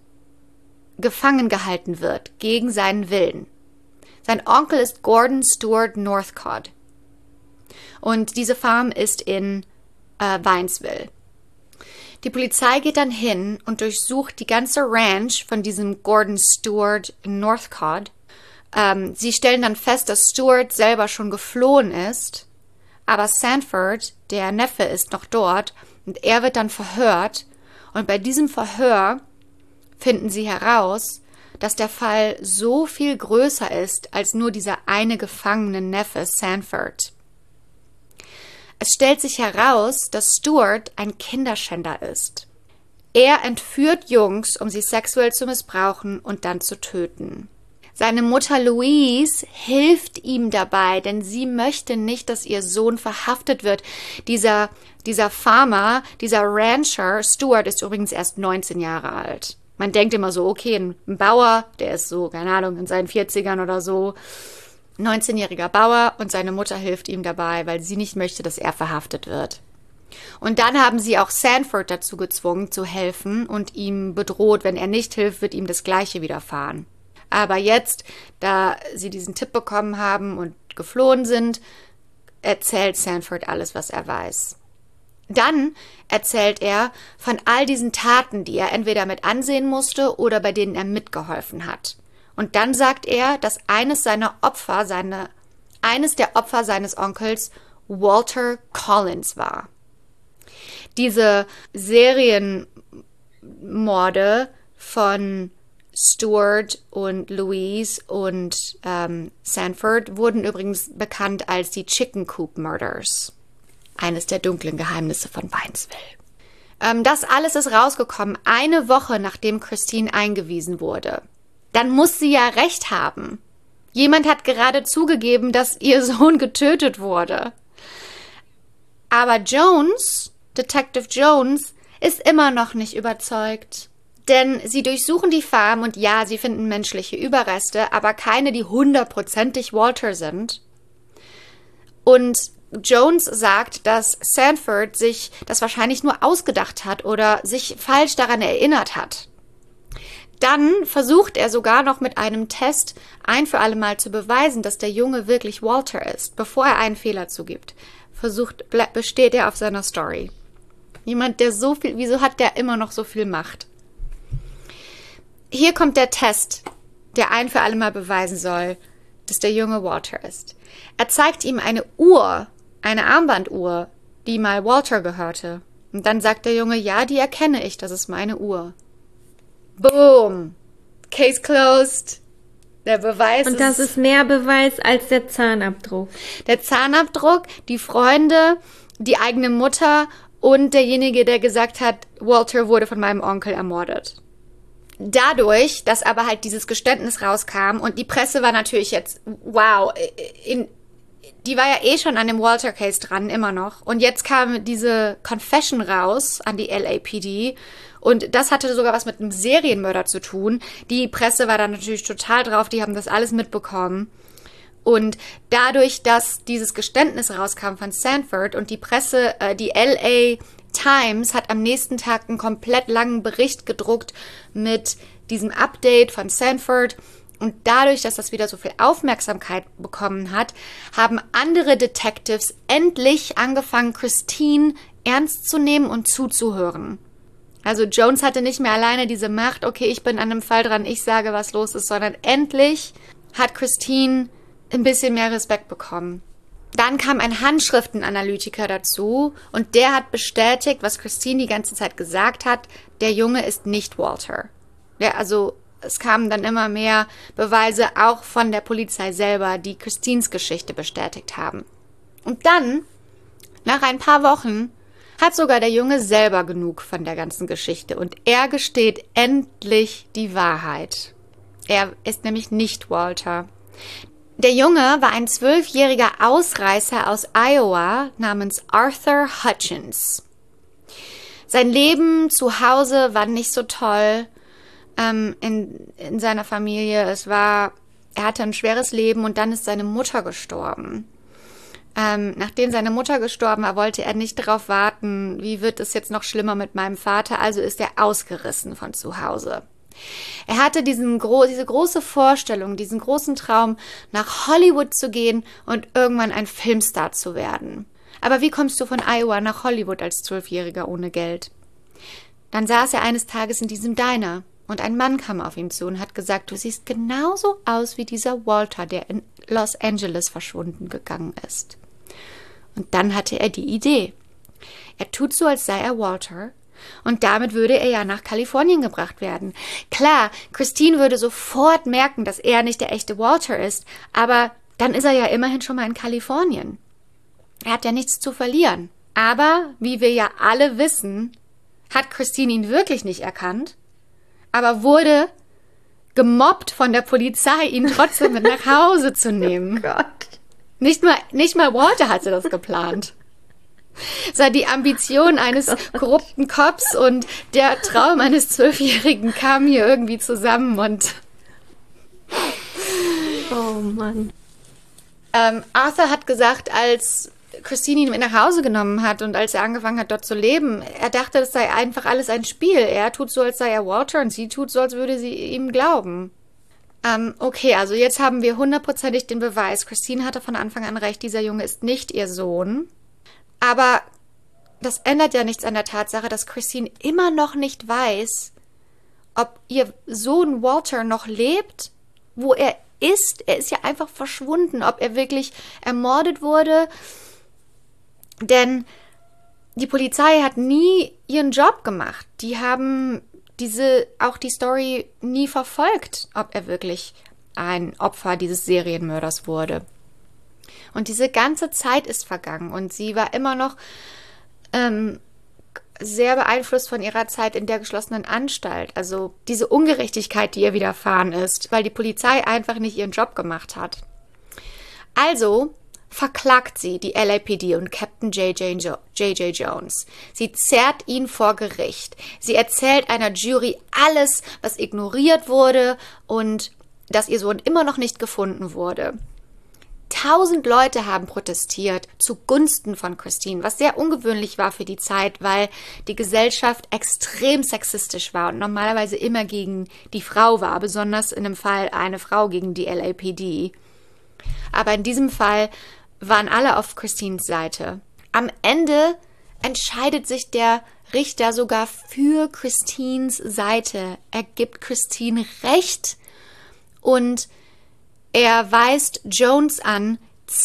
wird, gegen seinen Willen. Sein Onkel ist Gordon Stewart Northcott. Und diese Farm ist in Waynesville. Die Polizei geht dann hin und durchsucht die ganze Ranch von diesem Gordon Stewart in Northcott. Sie stellen dann fest, dass Stewart selber schon geflohen ist, aber Sanford, der Neffe, ist noch dort und er wird dann verhört. Und bei diesem Verhör finden sie heraus, dass der Fall so viel größer ist als nur dieser eine gefangene Neffe Sanford. Es stellt sich heraus, dass Stewart ein Kinderschänder ist. Er entführt Jungs, um sie sexuell zu missbrauchen und dann zu töten. Seine Mutter Louise hilft ihm dabei, denn sie möchte nicht, dass ihr Sohn verhaftet wird. Dieser Farmer, dieser Rancher, Stewart ist übrigens erst 19 Jahre alt. Man denkt immer so, okay, ein Bauer, der ist so, keine Ahnung, in seinen 40ern oder so, 19-jähriger Bauer und seine Mutter hilft ihm dabei, weil sie nicht möchte, dass er verhaftet wird. Und dann haben sie auch Sanford dazu gezwungen, zu helfen und ihm bedroht, wenn er nicht hilft, wird ihm das Gleiche widerfahren. Aber jetzt, da sie diesen Tipp bekommen haben und geflohen sind, erzählt Sanford alles, was er weiß. Dann erzählt er von all diesen Taten, die er entweder mit ansehen musste oder bei denen er mitgeholfen hat. Und dann sagt er, dass eines der Opfer seines Onkels Walter Collins war. Diese Serienmorde von Stewart und Louise und Sanford wurden übrigens bekannt als die Chicken Coop Murders. Eines der dunklen Geheimnisse von Waynesville. Das alles ist rausgekommen, eine Woche nachdem Christine eingewiesen wurde. Dann muss sie ja recht haben. Jemand hat gerade zugegeben, dass ihr Sohn getötet wurde. Aber Jones, Detective Jones, ist immer noch nicht überzeugt. Denn sie durchsuchen die Farm und ja, sie finden menschliche Überreste, aber keine, die 100%ig Walter sind. Und Jones sagt, dass Sanford sich das wahrscheinlich nur ausgedacht hat oder sich falsch daran erinnert hat. Dann versucht er sogar noch mit einem Test ein für alle Mal zu beweisen, dass der Junge wirklich Walter ist, bevor er einen Fehler zugibt. Besteht er auf seiner Story. Jemand, der so viel, wieso hat der immer noch so viel Macht? Hier kommt der Test, der ein für alle Mal beweisen soll, dass der Junge Walter ist. Er zeigt ihm eine Uhr, eine Armbanduhr, die mal Walter gehörte. Und dann sagt der Junge, ja, die erkenne ich, das ist meine Uhr. Boom. Case closed. Der Beweis Und das ist mehr Beweis als der Zahnabdruck. Der Zahnabdruck, die Freunde, die eigene Mutter und derjenige, der gesagt hat, Walter wurde von meinem Onkel ermordet. Dadurch, dass aber halt dieses Geständnis rauskam und die Presse war natürlich jetzt, wow, die war ja eh schon an dem Walter-Case dran, immer noch. Und jetzt kam diese Confession raus an die LAPD und das hatte sogar was mit einem Serienmörder zu tun. Die Presse war da natürlich total drauf, die haben das alles mitbekommen. Und dadurch, dass dieses Geständnis rauskam von Sanford und die Presse, die LA Times hat am nächsten Tag einen komplett langen Bericht gedruckt mit diesem Update von Sanford. Und dadurch, dass das wieder so viel Aufmerksamkeit bekommen hat, haben andere Detectives endlich angefangen, Christine ernst zu nehmen und zuzuhören. Also Jones hatte nicht mehr alleine diese Macht, okay, ich bin an einem Fall dran, ich sage, was los ist, sondern endlich hat Christine ein bisschen mehr Respekt bekommen. Dann kam ein Handschriftenanalytiker dazu und der hat bestätigt, was Christine die ganze Zeit gesagt hat, der Junge ist nicht Walter. Ja, also es kamen dann immer mehr Beweise auch von der Polizei selber, die Christines Geschichte bestätigt haben. Und dann, nach ein paar Wochen, hat sogar der Junge selber genug von der ganzen Geschichte und er gesteht endlich die Wahrheit. Er ist nämlich nicht Walter. Der Junge war ein 12-jähriger Ausreißer aus Iowa namens Arthur Hutchins. Sein Leben zu Hause war nicht so toll in seiner Familie. Er hatte ein schweres Leben und dann ist seine Mutter gestorben. Nachdem seine Mutter gestorben war, wollte er nicht darauf warten, wie wird es jetzt noch schlimmer mit meinem Vater, also ist er ausgerissen von zu Hause. Er hatte diese große Vorstellung, diesen großen Traum, nach Hollywood zu gehen und irgendwann ein Filmstar zu werden. Aber wie kommst du von Iowa nach Hollywood als 12-Jähriger ohne Geld? Dann saß er eines Tages in diesem Diner und ein Mann kam auf ihn zu und hat gesagt, du siehst genauso aus wie dieser Walter, der in Los Angeles verschwunden gegangen ist. Und dann hatte er die Idee. Er tut so, als sei er Walter, und damit würde er ja nach Kalifornien gebracht werden. Klar, Christine würde sofort merken, dass er nicht der echte Walter ist, aber dann ist er ja immerhin schon mal in Kalifornien. Er hat ja nichts zu verlieren. Aber, wie wir ja alle wissen, hat Christine ihn wirklich nicht erkannt, aber wurde gemobbt von der Polizei, ihn trotzdem mit nach Hause zu nehmen. Oh Gott. Nicht mal Walter hatte das geplant. Es war die Ambition eines korrupten Cops und der Traum eines 12-Jährigen kam hier irgendwie zusammen und... Oh Mann. Arthur hat gesagt, als Christine ihn mit nach Hause genommen hat und als er angefangen hat, dort zu leben, er dachte, das sei einfach alles ein Spiel. Er tut so, als sei er Walter und sie tut so, als würde sie ihm glauben. Okay, also jetzt haben wir 100%ig den Beweis. Christine hatte von Anfang an recht, dieser Junge ist nicht ihr Sohn. Aber das ändert ja nichts an der Tatsache, dass Christine immer noch nicht weiß, ob ihr Sohn Walter noch lebt, wo er ist. Er ist ja einfach verschwunden, ob er wirklich ermordet wurde. Denn die Polizei hat nie ihren Job gemacht. Die haben die Story nie verfolgt, ob er wirklich ein Opfer dieses Serienmörders wurde. Und diese ganze Zeit ist vergangen und sie war immer noch sehr beeinflusst von ihrer Zeit in der geschlossenen Anstalt. Also diese Ungerechtigkeit, die ihr widerfahren ist, weil die Polizei einfach nicht ihren Job gemacht hat. Also verklagt sie die LAPD und Captain J.J. Jones. Sie zerrt ihn vor Gericht. Sie erzählt einer Jury alles, was ignoriert wurde und dass ihr Sohn immer noch nicht gefunden wurde. 1000 Leute haben protestiert zugunsten von Christine, was sehr ungewöhnlich war für die Zeit, weil die Gesellschaft extrem sexistisch war und normalerweise immer gegen die Frau war, besonders in dem Fall eine Frau gegen die LAPD. Aber in diesem Fall waren alle auf Christines Seite. Am Ende entscheidet sich der Richter sogar für Christines Seite. Er gibt Christine Recht und er weist Jones an,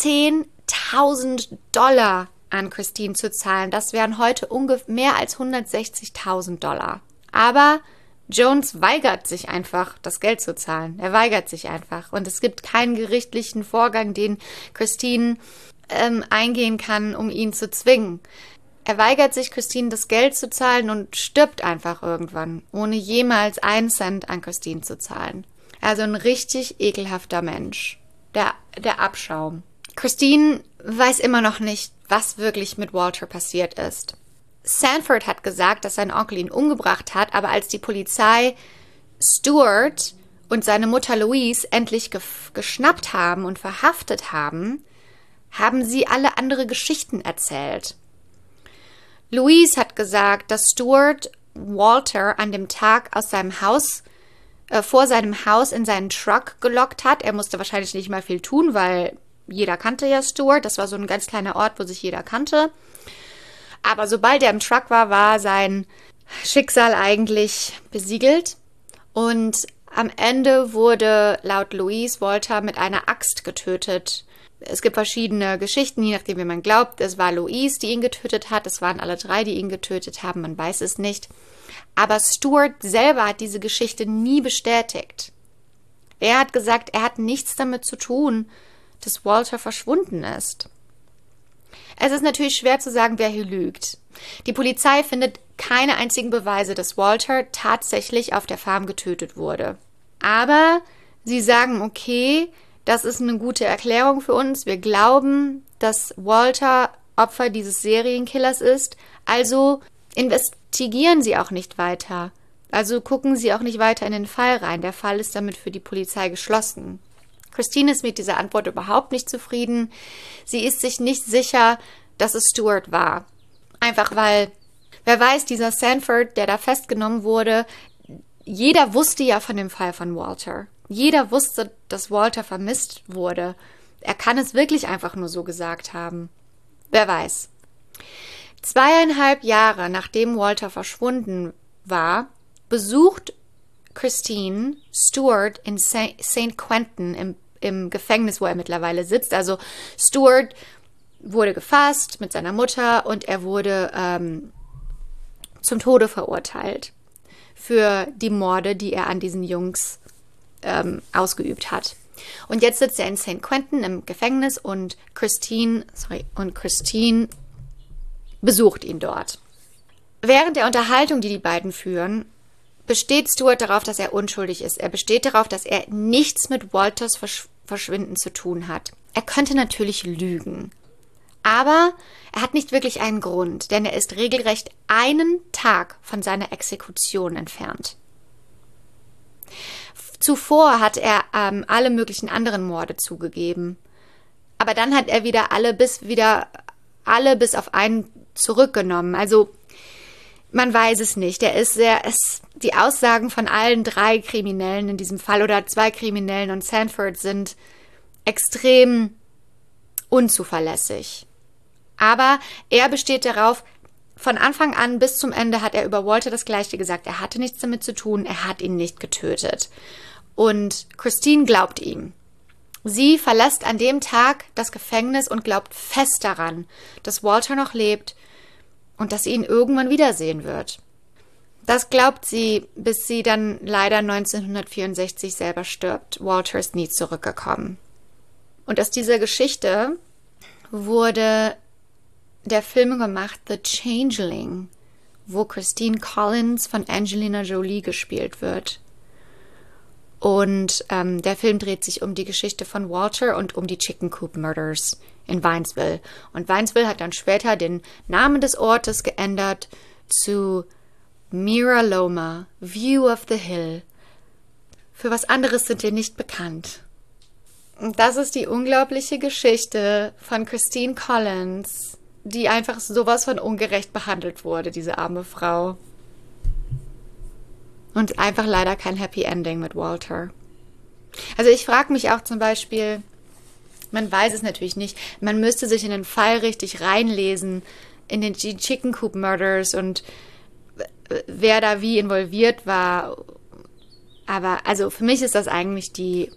$10.000 an Christine zu zahlen. Das wären heute mehr als $160.000. Aber Jones weigert sich einfach, das Geld zu zahlen. Er weigert sich einfach. Und es gibt keinen gerichtlichen Vorgang, den Christine eingehen kann, um ihn zu zwingen. Er weigert sich, Christine das Geld zu zahlen und stirbt einfach irgendwann, ohne jemals einen Cent an Christine zu zahlen. Also ein richtig ekelhafter Mensch. Der Abschaum. Christine weiß immer noch nicht, was wirklich mit Walter passiert ist. Sanford hat gesagt, dass sein Onkel ihn umgebracht hat, aber als die Polizei Stuart und seine Mutter Louise endlich geschnappt haben und verhaftet haben, haben sie alle andere Geschichten erzählt. Louise hat gesagt, dass Stuart Walter an dem Tag aus seinem Haus vor seinem Haus in seinen Truck gelockt hat. Er musste wahrscheinlich nicht mal viel tun, weil jeder kannte ja Stuart. Das war so ein ganz kleiner Ort, wo sich jeder kannte. Aber sobald er im Truck war, war sein Schicksal eigentlich besiegelt. Und am Ende wurde laut Louise Walter mit einer Axt getötet. Es gibt verschiedene Geschichten, je nachdem, wie man glaubt. Es war Louise, die ihn getötet hat. Es waren alle drei, die ihn getötet haben. Man weiß es nicht. Aber Stuart selber hat diese Geschichte nie bestätigt. Er hat gesagt, er hat nichts damit zu tun, dass Walter verschwunden ist. Es ist natürlich schwer zu sagen, wer hier lügt. Die Polizei findet keine einzigen Beweise, dass Walter tatsächlich auf der Farm getötet wurde. Aber sie sagen, okay, das ist eine gute Erklärung für uns. Wir glauben, dass Walter Opfer dieses Serienkillers ist. Also investigieren sie auch nicht weiter. Also gucken sie auch nicht weiter in den Fall rein. Der Fall ist damit für die Polizei geschlossen. Christine ist mit dieser Antwort überhaupt nicht zufrieden. Sie ist sich nicht sicher, dass es Stuart war. Einfach weil, wer weiß, dieser Sanford, der da festgenommen wurde, jeder wusste ja von dem Fall von Walter. Jeder wusste, dass Walter vermisst wurde. Er kann es wirklich einfach nur so gesagt haben. Wer weiß. 2,5 Jahre nachdem Walter verschwunden war, besucht Christine Stuart in St. Quentin im Gefängnis, wo er mittlerweile sitzt. Also Stuart wurde gefasst mit seiner Mutter und er wurde zum Tode verurteilt für die Morde, die er an diesen Jungs ausgeübt hat. Und jetzt sitzt er in St. Quentin im Gefängnis und Christine besucht ihn dort. Während der Unterhaltung, die beiden führen, besteht Stuart darauf, dass er unschuldig ist. Er besteht darauf, dass er nichts mit Walters Verschwinden zu tun hat. Er könnte natürlich lügen. Aber er hat nicht wirklich einen Grund, denn er ist regelrecht einen Tag von seiner Exekution entfernt. Zuvor hat er alle möglichen anderen Morde zugegeben. Aber dann hat er wieder alle bis auf einen zurückgenommen. Also man weiß es nicht. Die Aussagen von allen 3 Kriminellen in diesem Fall oder 2 Kriminellen und Sanford sind extrem unzuverlässig. Aber er besteht darauf, von Anfang an bis zum Ende hat er über Walter das Gleiche gesagt. Er hatte nichts damit zu tun, er hat ihn nicht getötet. Und Christine glaubt ihm. Sie verlässt an dem Tag das Gefängnis und glaubt fest daran, dass Walter noch lebt und dass sie ihn irgendwann wiedersehen wird. Das glaubt sie, bis sie dann leider 1964 selber stirbt. Walter ist nie zurückgekommen. Und aus dieser Geschichte wurde der Film gemacht, The Changeling, wo Christine Collins von Angelina Jolie gespielt wird. Und der Film dreht sich um die Geschichte von Walter und um die Chicken Coop Murders in Waynesville. Und Waynesville hat dann später den Namen des Ortes geändert zu Mira Loma, View of the Hill. Für was anderes sind wir nicht bekannt. Und das ist die unglaubliche Geschichte von Christine Collins, die einfach sowas von ungerecht behandelt wurde, diese arme Frau. Und einfach leider kein Happy Ending mit Walter. Also ich frage mich auch zum Beispiel, man weiß es natürlich nicht, man müsste sich in den Fall richtig reinlesen, in den Chicken Coop Murders und wer da wie involviert war. Aber also für mich ist das eigentlich die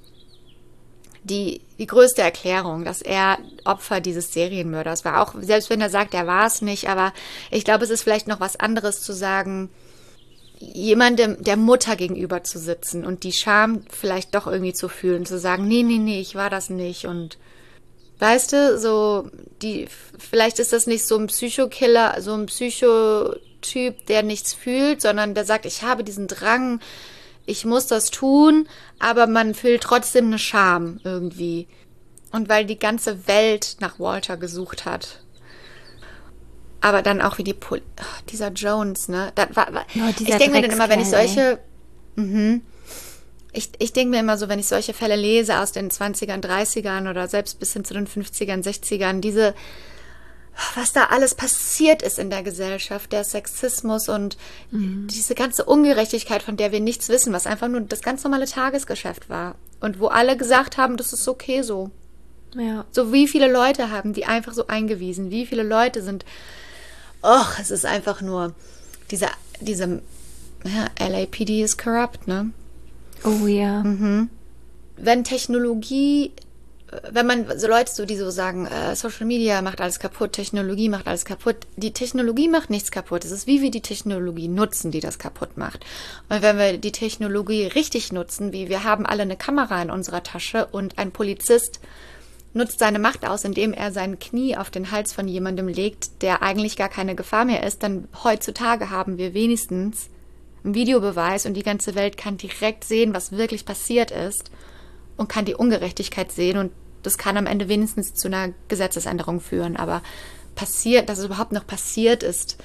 größte Erklärung, dass er Opfer dieses Serienmörders war. Auch selbst wenn er sagt, er war es nicht, aber ich glaube, es ist vielleicht noch was anderes zu sagen, jemandem der Mutter gegenüber zu sitzen und die Scham vielleicht doch irgendwie zu fühlen, zu sagen, nee, ich war das nicht. Und weißt du, so vielleicht ist das nicht so ein Psychokiller, so ein Psychotyp, der nichts fühlt, sondern der sagt, ich habe diesen Drang, ich muss das tun, aber man fühlt trotzdem eine Scham irgendwie. Und weil die ganze Welt nach Walter gesucht hat. Aber dann auch wie dieser Jones, ne? Ich denke mir dann immer, wenn ich solche... Ich denke mir immer so, wenn ich solche Fälle lese aus den 20ern, 30ern oder selbst bis hin zu den 50ern, 60ern, was da alles passiert ist in der Gesellschaft, der Sexismus und diese ganze Ungerechtigkeit, von der wir nichts wissen, was einfach nur das ganz normale Tagesgeschäft war. Und wo alle gesagt haben, das ist okay so. Ja. So wie viele Leute haben die einfach so eingewiesen, wie viele Leute sind... es ist einfach nur diese LAPD ist corrupt, ne? Oh ja. Wenn man so Leute, die so sagen, Social Media macht alles kaputt, Technologie macht alles kaputt. Die Technologie macht nichts kaputt. Es ist, wie wir die Technologie nutzen, die das kaputt macht. Und wenn wir die Technologie richtig nutzen, wie wir haben alle eine Kamera in unserer Tasche und ein Polizist nutzt seine Macht aus, indem er sein Knie auf den Hals von jemandem legt, der eigentlich gar keine Gefahr mehr ist, dann heutzutage haben wir wenigstens einen Videobeweis und die ganze Welt kann direkt sehen, was wirklich passiert ist und kann die Ungerechtigkeit sehen und das kann am Ende wenigstens zu einer Gesetzesänderung führen. Aber dass es überhaupt noch passiert ist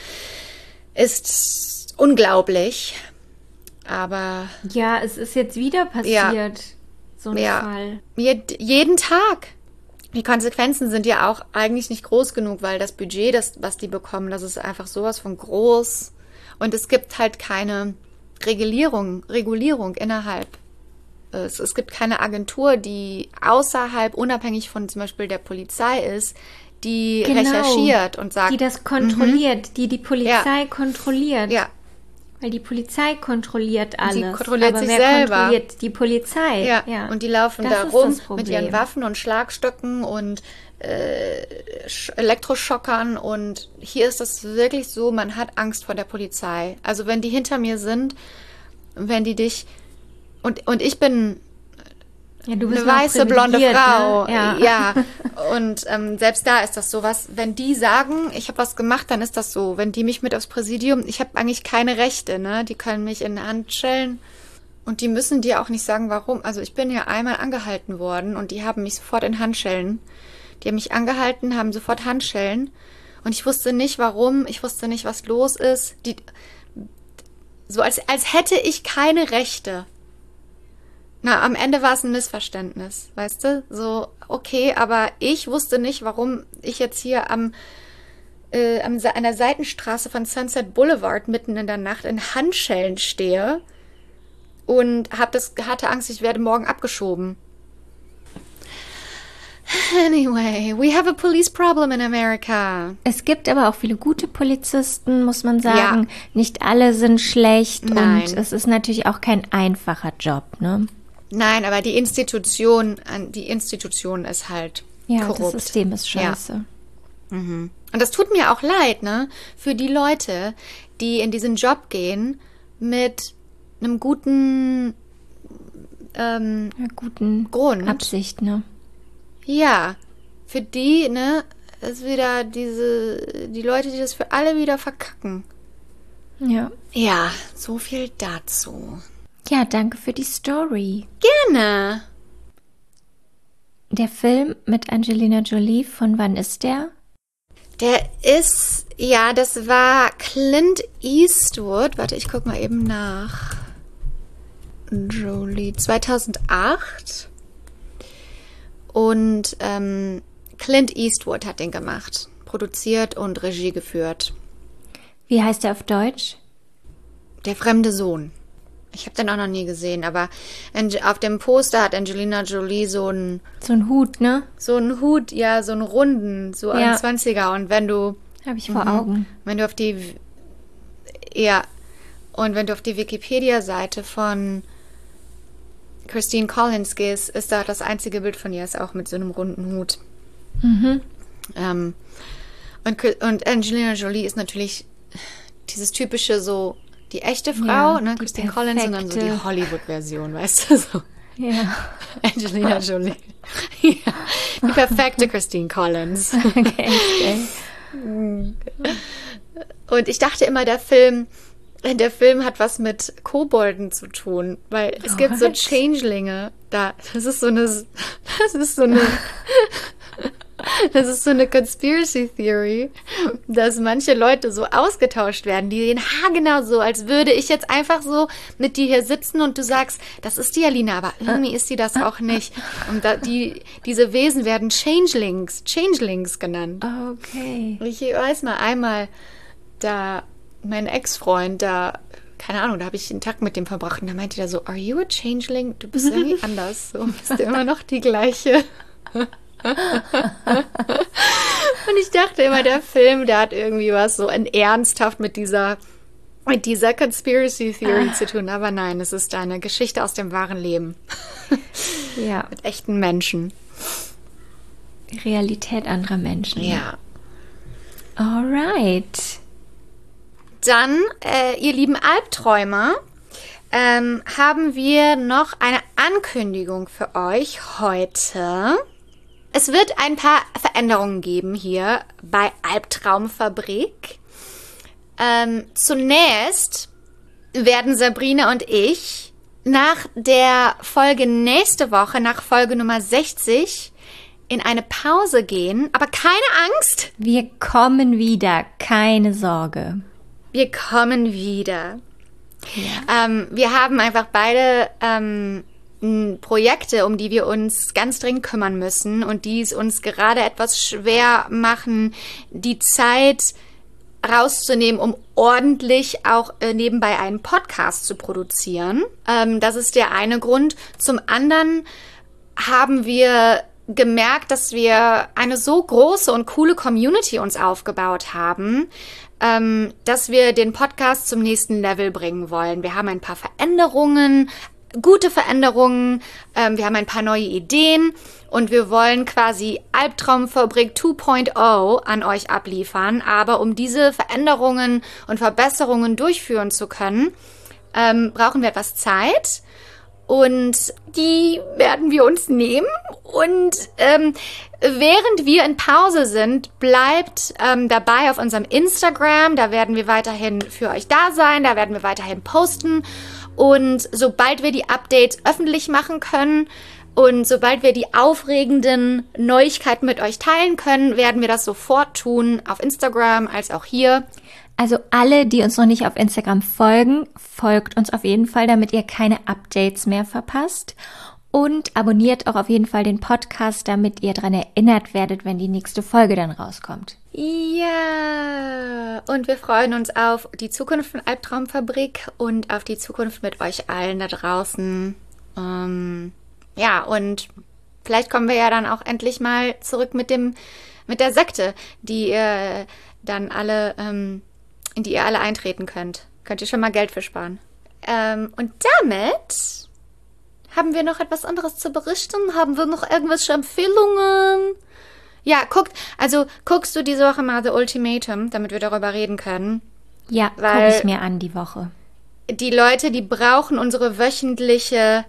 unglaublich. Aber... Ja, es ist jetzt wieder passiert. So ein Fall. Jeden Tag. Die Konsequenzen sind ja auch eigentlich nicht groß genug, weil das Budget, was die bekommen, das ist einfach sowas von groß. Und es gibt halt keine Regulierung innerhalb. Es gibt keine Agentur, die unabhängig von zum Beispiel der Polizei ist, die Genau. recherchiert und sagt... Die das kontrolliert, die Polizei kontrolliert. Ja, Weil die Polizei kontrolliert alles. die kontrolliert aber sich wer selber. kontrolliert die Polizei? Ja, und die laufen Das da ist rum das Problem. mit ihren Waffen und Schlagstöcken und Elektroschockern. Und hier ist das wirklich so, man hat Angst vor der Polizei. Also wenn die hinter mir sind, wenn die dich... Und ich bin Ja, du bist eine noch weiße, blonde privilegiert, Frau. Ne? Ja. Und selbst da ist das sowas. Wenn die sagen, ich habe was gemacht, dann ist das so. Wenn die mich mit aufs Präsidium, ich habe eigentlich keine Rechte, ne? Die können mich in Handschellen und die müssen dir auch nicht sagen, warum. Also ich bin ja einmal angehalten worden und die haben mich sofort in Handschellen. Die haben mich angehalten, haben sofort Handschellen und ich wusste nicht, warum. Ich wusste nicht, was los ist. So als hätte ich keine Rechte. Na, am Ende war es ein Missverständnis, weißt du? So, okay, aber ich wusste nicht, warum ich jetzt hier an der Seitenstraße von Sunset Boulevard mitten in der Nacht in Handschellen stehe und hatte Angst, ich werde morgen abgeschoben. Anyway, we have a police problem in America. Es gibt aber auch viele gute Polizisten, muss man sagen. Ja. Nicht alle sind schlecht Nein. und es ist natürlich auch kein einfacher Job, ne? Nein, aber die Institution ist halt Ja, korrupt. das System ist scheiße. Und das tut mir auch leid, ne? Für die Leute, die in diesen Job gehen mit einem guten Ja, guten Grund. Absicht, ne? Ja, für die, ne, ist wieder die Leute, die das für alle wieder verkacken. Ja. Ja, so viel dazu. Ja, danke für die Story. Gerne. Der Film mit Angelina Jolie, von wann ist der? Das war Clint Eastwood. Warte, ich guck mal eben nach. Jolie, 2008. Und Clint Eastwood hat den gemacht. Produziert und Regie geführt. Wie heißt der auf Deutsch? Der fremde Sohn. Ich habe den auch noch nie gesehen, aber auf dem Poster hat Angelina Jolie so einen Hut, ne? Hut, ja, so einen runden, so Ja. ein 20er. Und wenn du Habe ich vor Augen. und wenn du auf die Wikipedia-Seite von Christine Collins gehst, ist da das einzige Bild von ihr, ist auch mit so einem runden Hut. Und Angelina Jolie ist natürlich dieses typische so, die echte Frau, Ja, ne, die Christine Collins, und dann so die perfekte. Hollywood-Version, weißt du, so. Ja. Angelina Jolie. Ja, die perfekte Christine Collins. Okay. Und ich dachte immer, der Film hat was mit Kobolden zu tun, weil es gibt so What? Changelinge da. Das ist so eine Conspiracy Theory, dass manche Leute so ausgetauscht werden, die sehen haargenau so, als würde ich jetzt einfach so mit dir hier sitzen und du sagst, das ist die Alina, aber irgendwie ist sie das auch nicht. Und diese Wesen werden Changelings genannt. Okay. Ich weiß mal einmal, da mein Ex-Freund, keine Ahnung, da habe ich einen Tag mit dem verbracht und da meinte er so, are you a changeling? Du bist irgendwie anders, so bist du immer noch die gleiche. Und ich dachte immer, der Film, der hat irgendwie was so ernsthaft mit dieser Conspiracy Theory zu tun. Aber nein, es ist eine Geschichte aus dem wahren Leben. Ja. Mit echten Menschen. Realität anderer Menschen. Ja. Alright. Dann, ihr lieben Albträumer, haben wir noch eine Ankündigung für euch heute. Es wird ein paar Veränderungen geben hier bei Albtraumfabrik. Zunächst werden Sabrina und ich nach der Folge nächste Woche, nach Folge Nummer 60, in eine Pause gehen. Aber keine Angst, Wir kommen wieder, keine Sorge. wir kommen wieder. Wir haben einfach beide Projekte, um die wir uns ganz dringend kümmern müssen und die es uns gerade etwas schwer machen, die Zeit rauszunehmen, um ordentlich auch nebenbei einen Podcast zu produzieren. Das ist der eine Grund. Zum anderen haben wir gemerkt, dass wir eine so große und coole Community uns aufgebaut haben, dass wir den Podcast zum nächsten Level bringen wollen. Wir haben ein paar Veränderungen, gute Veränderungen, wir haben ein paar neue Ideen und wir wollen quasi Albtraumfabrik 2.0 an euch abliefern. Aber um diese Veränderungen und Verbesserungen durchführen zu können, brauchen wir etwas Zeit. Und die werden wir uns nehmen. Und während wir in Pause sind, bleibt dabei auf unserem Instagram. Da werden wir weiterhin für euch da sein. Da werden wir weiterhin posten. Und sobald wir die Updates öffentlich machen können und sobald wir die aufregenden Neuigkeiten mit euch teilen können, werden wir das sofort tun. Auf Instagram als auch hier. Also alle, die uns noch nicht auf Instagram folgen, folgt uns auf jeden Fall, damit ihr keine Updates mehr verpasst. Und abonniert auch auf jeden Fall den Podcast, damit ihr daran erinnert werdet, wenn die nächste Folge dann rauskommt. Ja, und wir freuen uns auf die Zukunft von Albtraumfabrik und auf die Zukunft mit euch allen da draußen. Ja, und vielleicht kommen wir ja dann auch endlich mal zurück mit der Sekte, die ihr dann alle... in die ihr alle eintreten könnt. Könnt ihr schon mal Geld für sparen. Und damit haben wir noch etwas anderes zu berichten? Haben wir noch irgendwelche Empfehlungen? Ja, guckst du diese Woche mal The Ultimatum, damit wir darüber reden können? Ja, gucke ich mir an die Woche. Die Leute, die brauchen unsere wöchentliche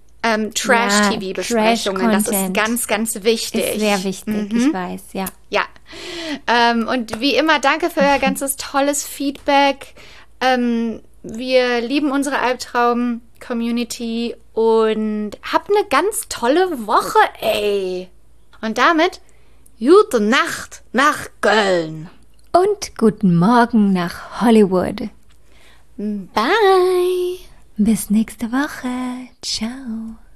Trash-TV-Besprechungen. Das ist ganz, ganz wichtig. Ist sehr wichtig, ich weiß, ja. Ja. Und wie immer, danke für euer ganzes tolles Feedback. Wir lieben unsere Albtraum-Community und habt eine ganz tolle Woche, ey. Und damit, gute Nacht nach Köln. Und guten Morgen nach Hollywood. Bye. Bis nächste Woche. Ciao.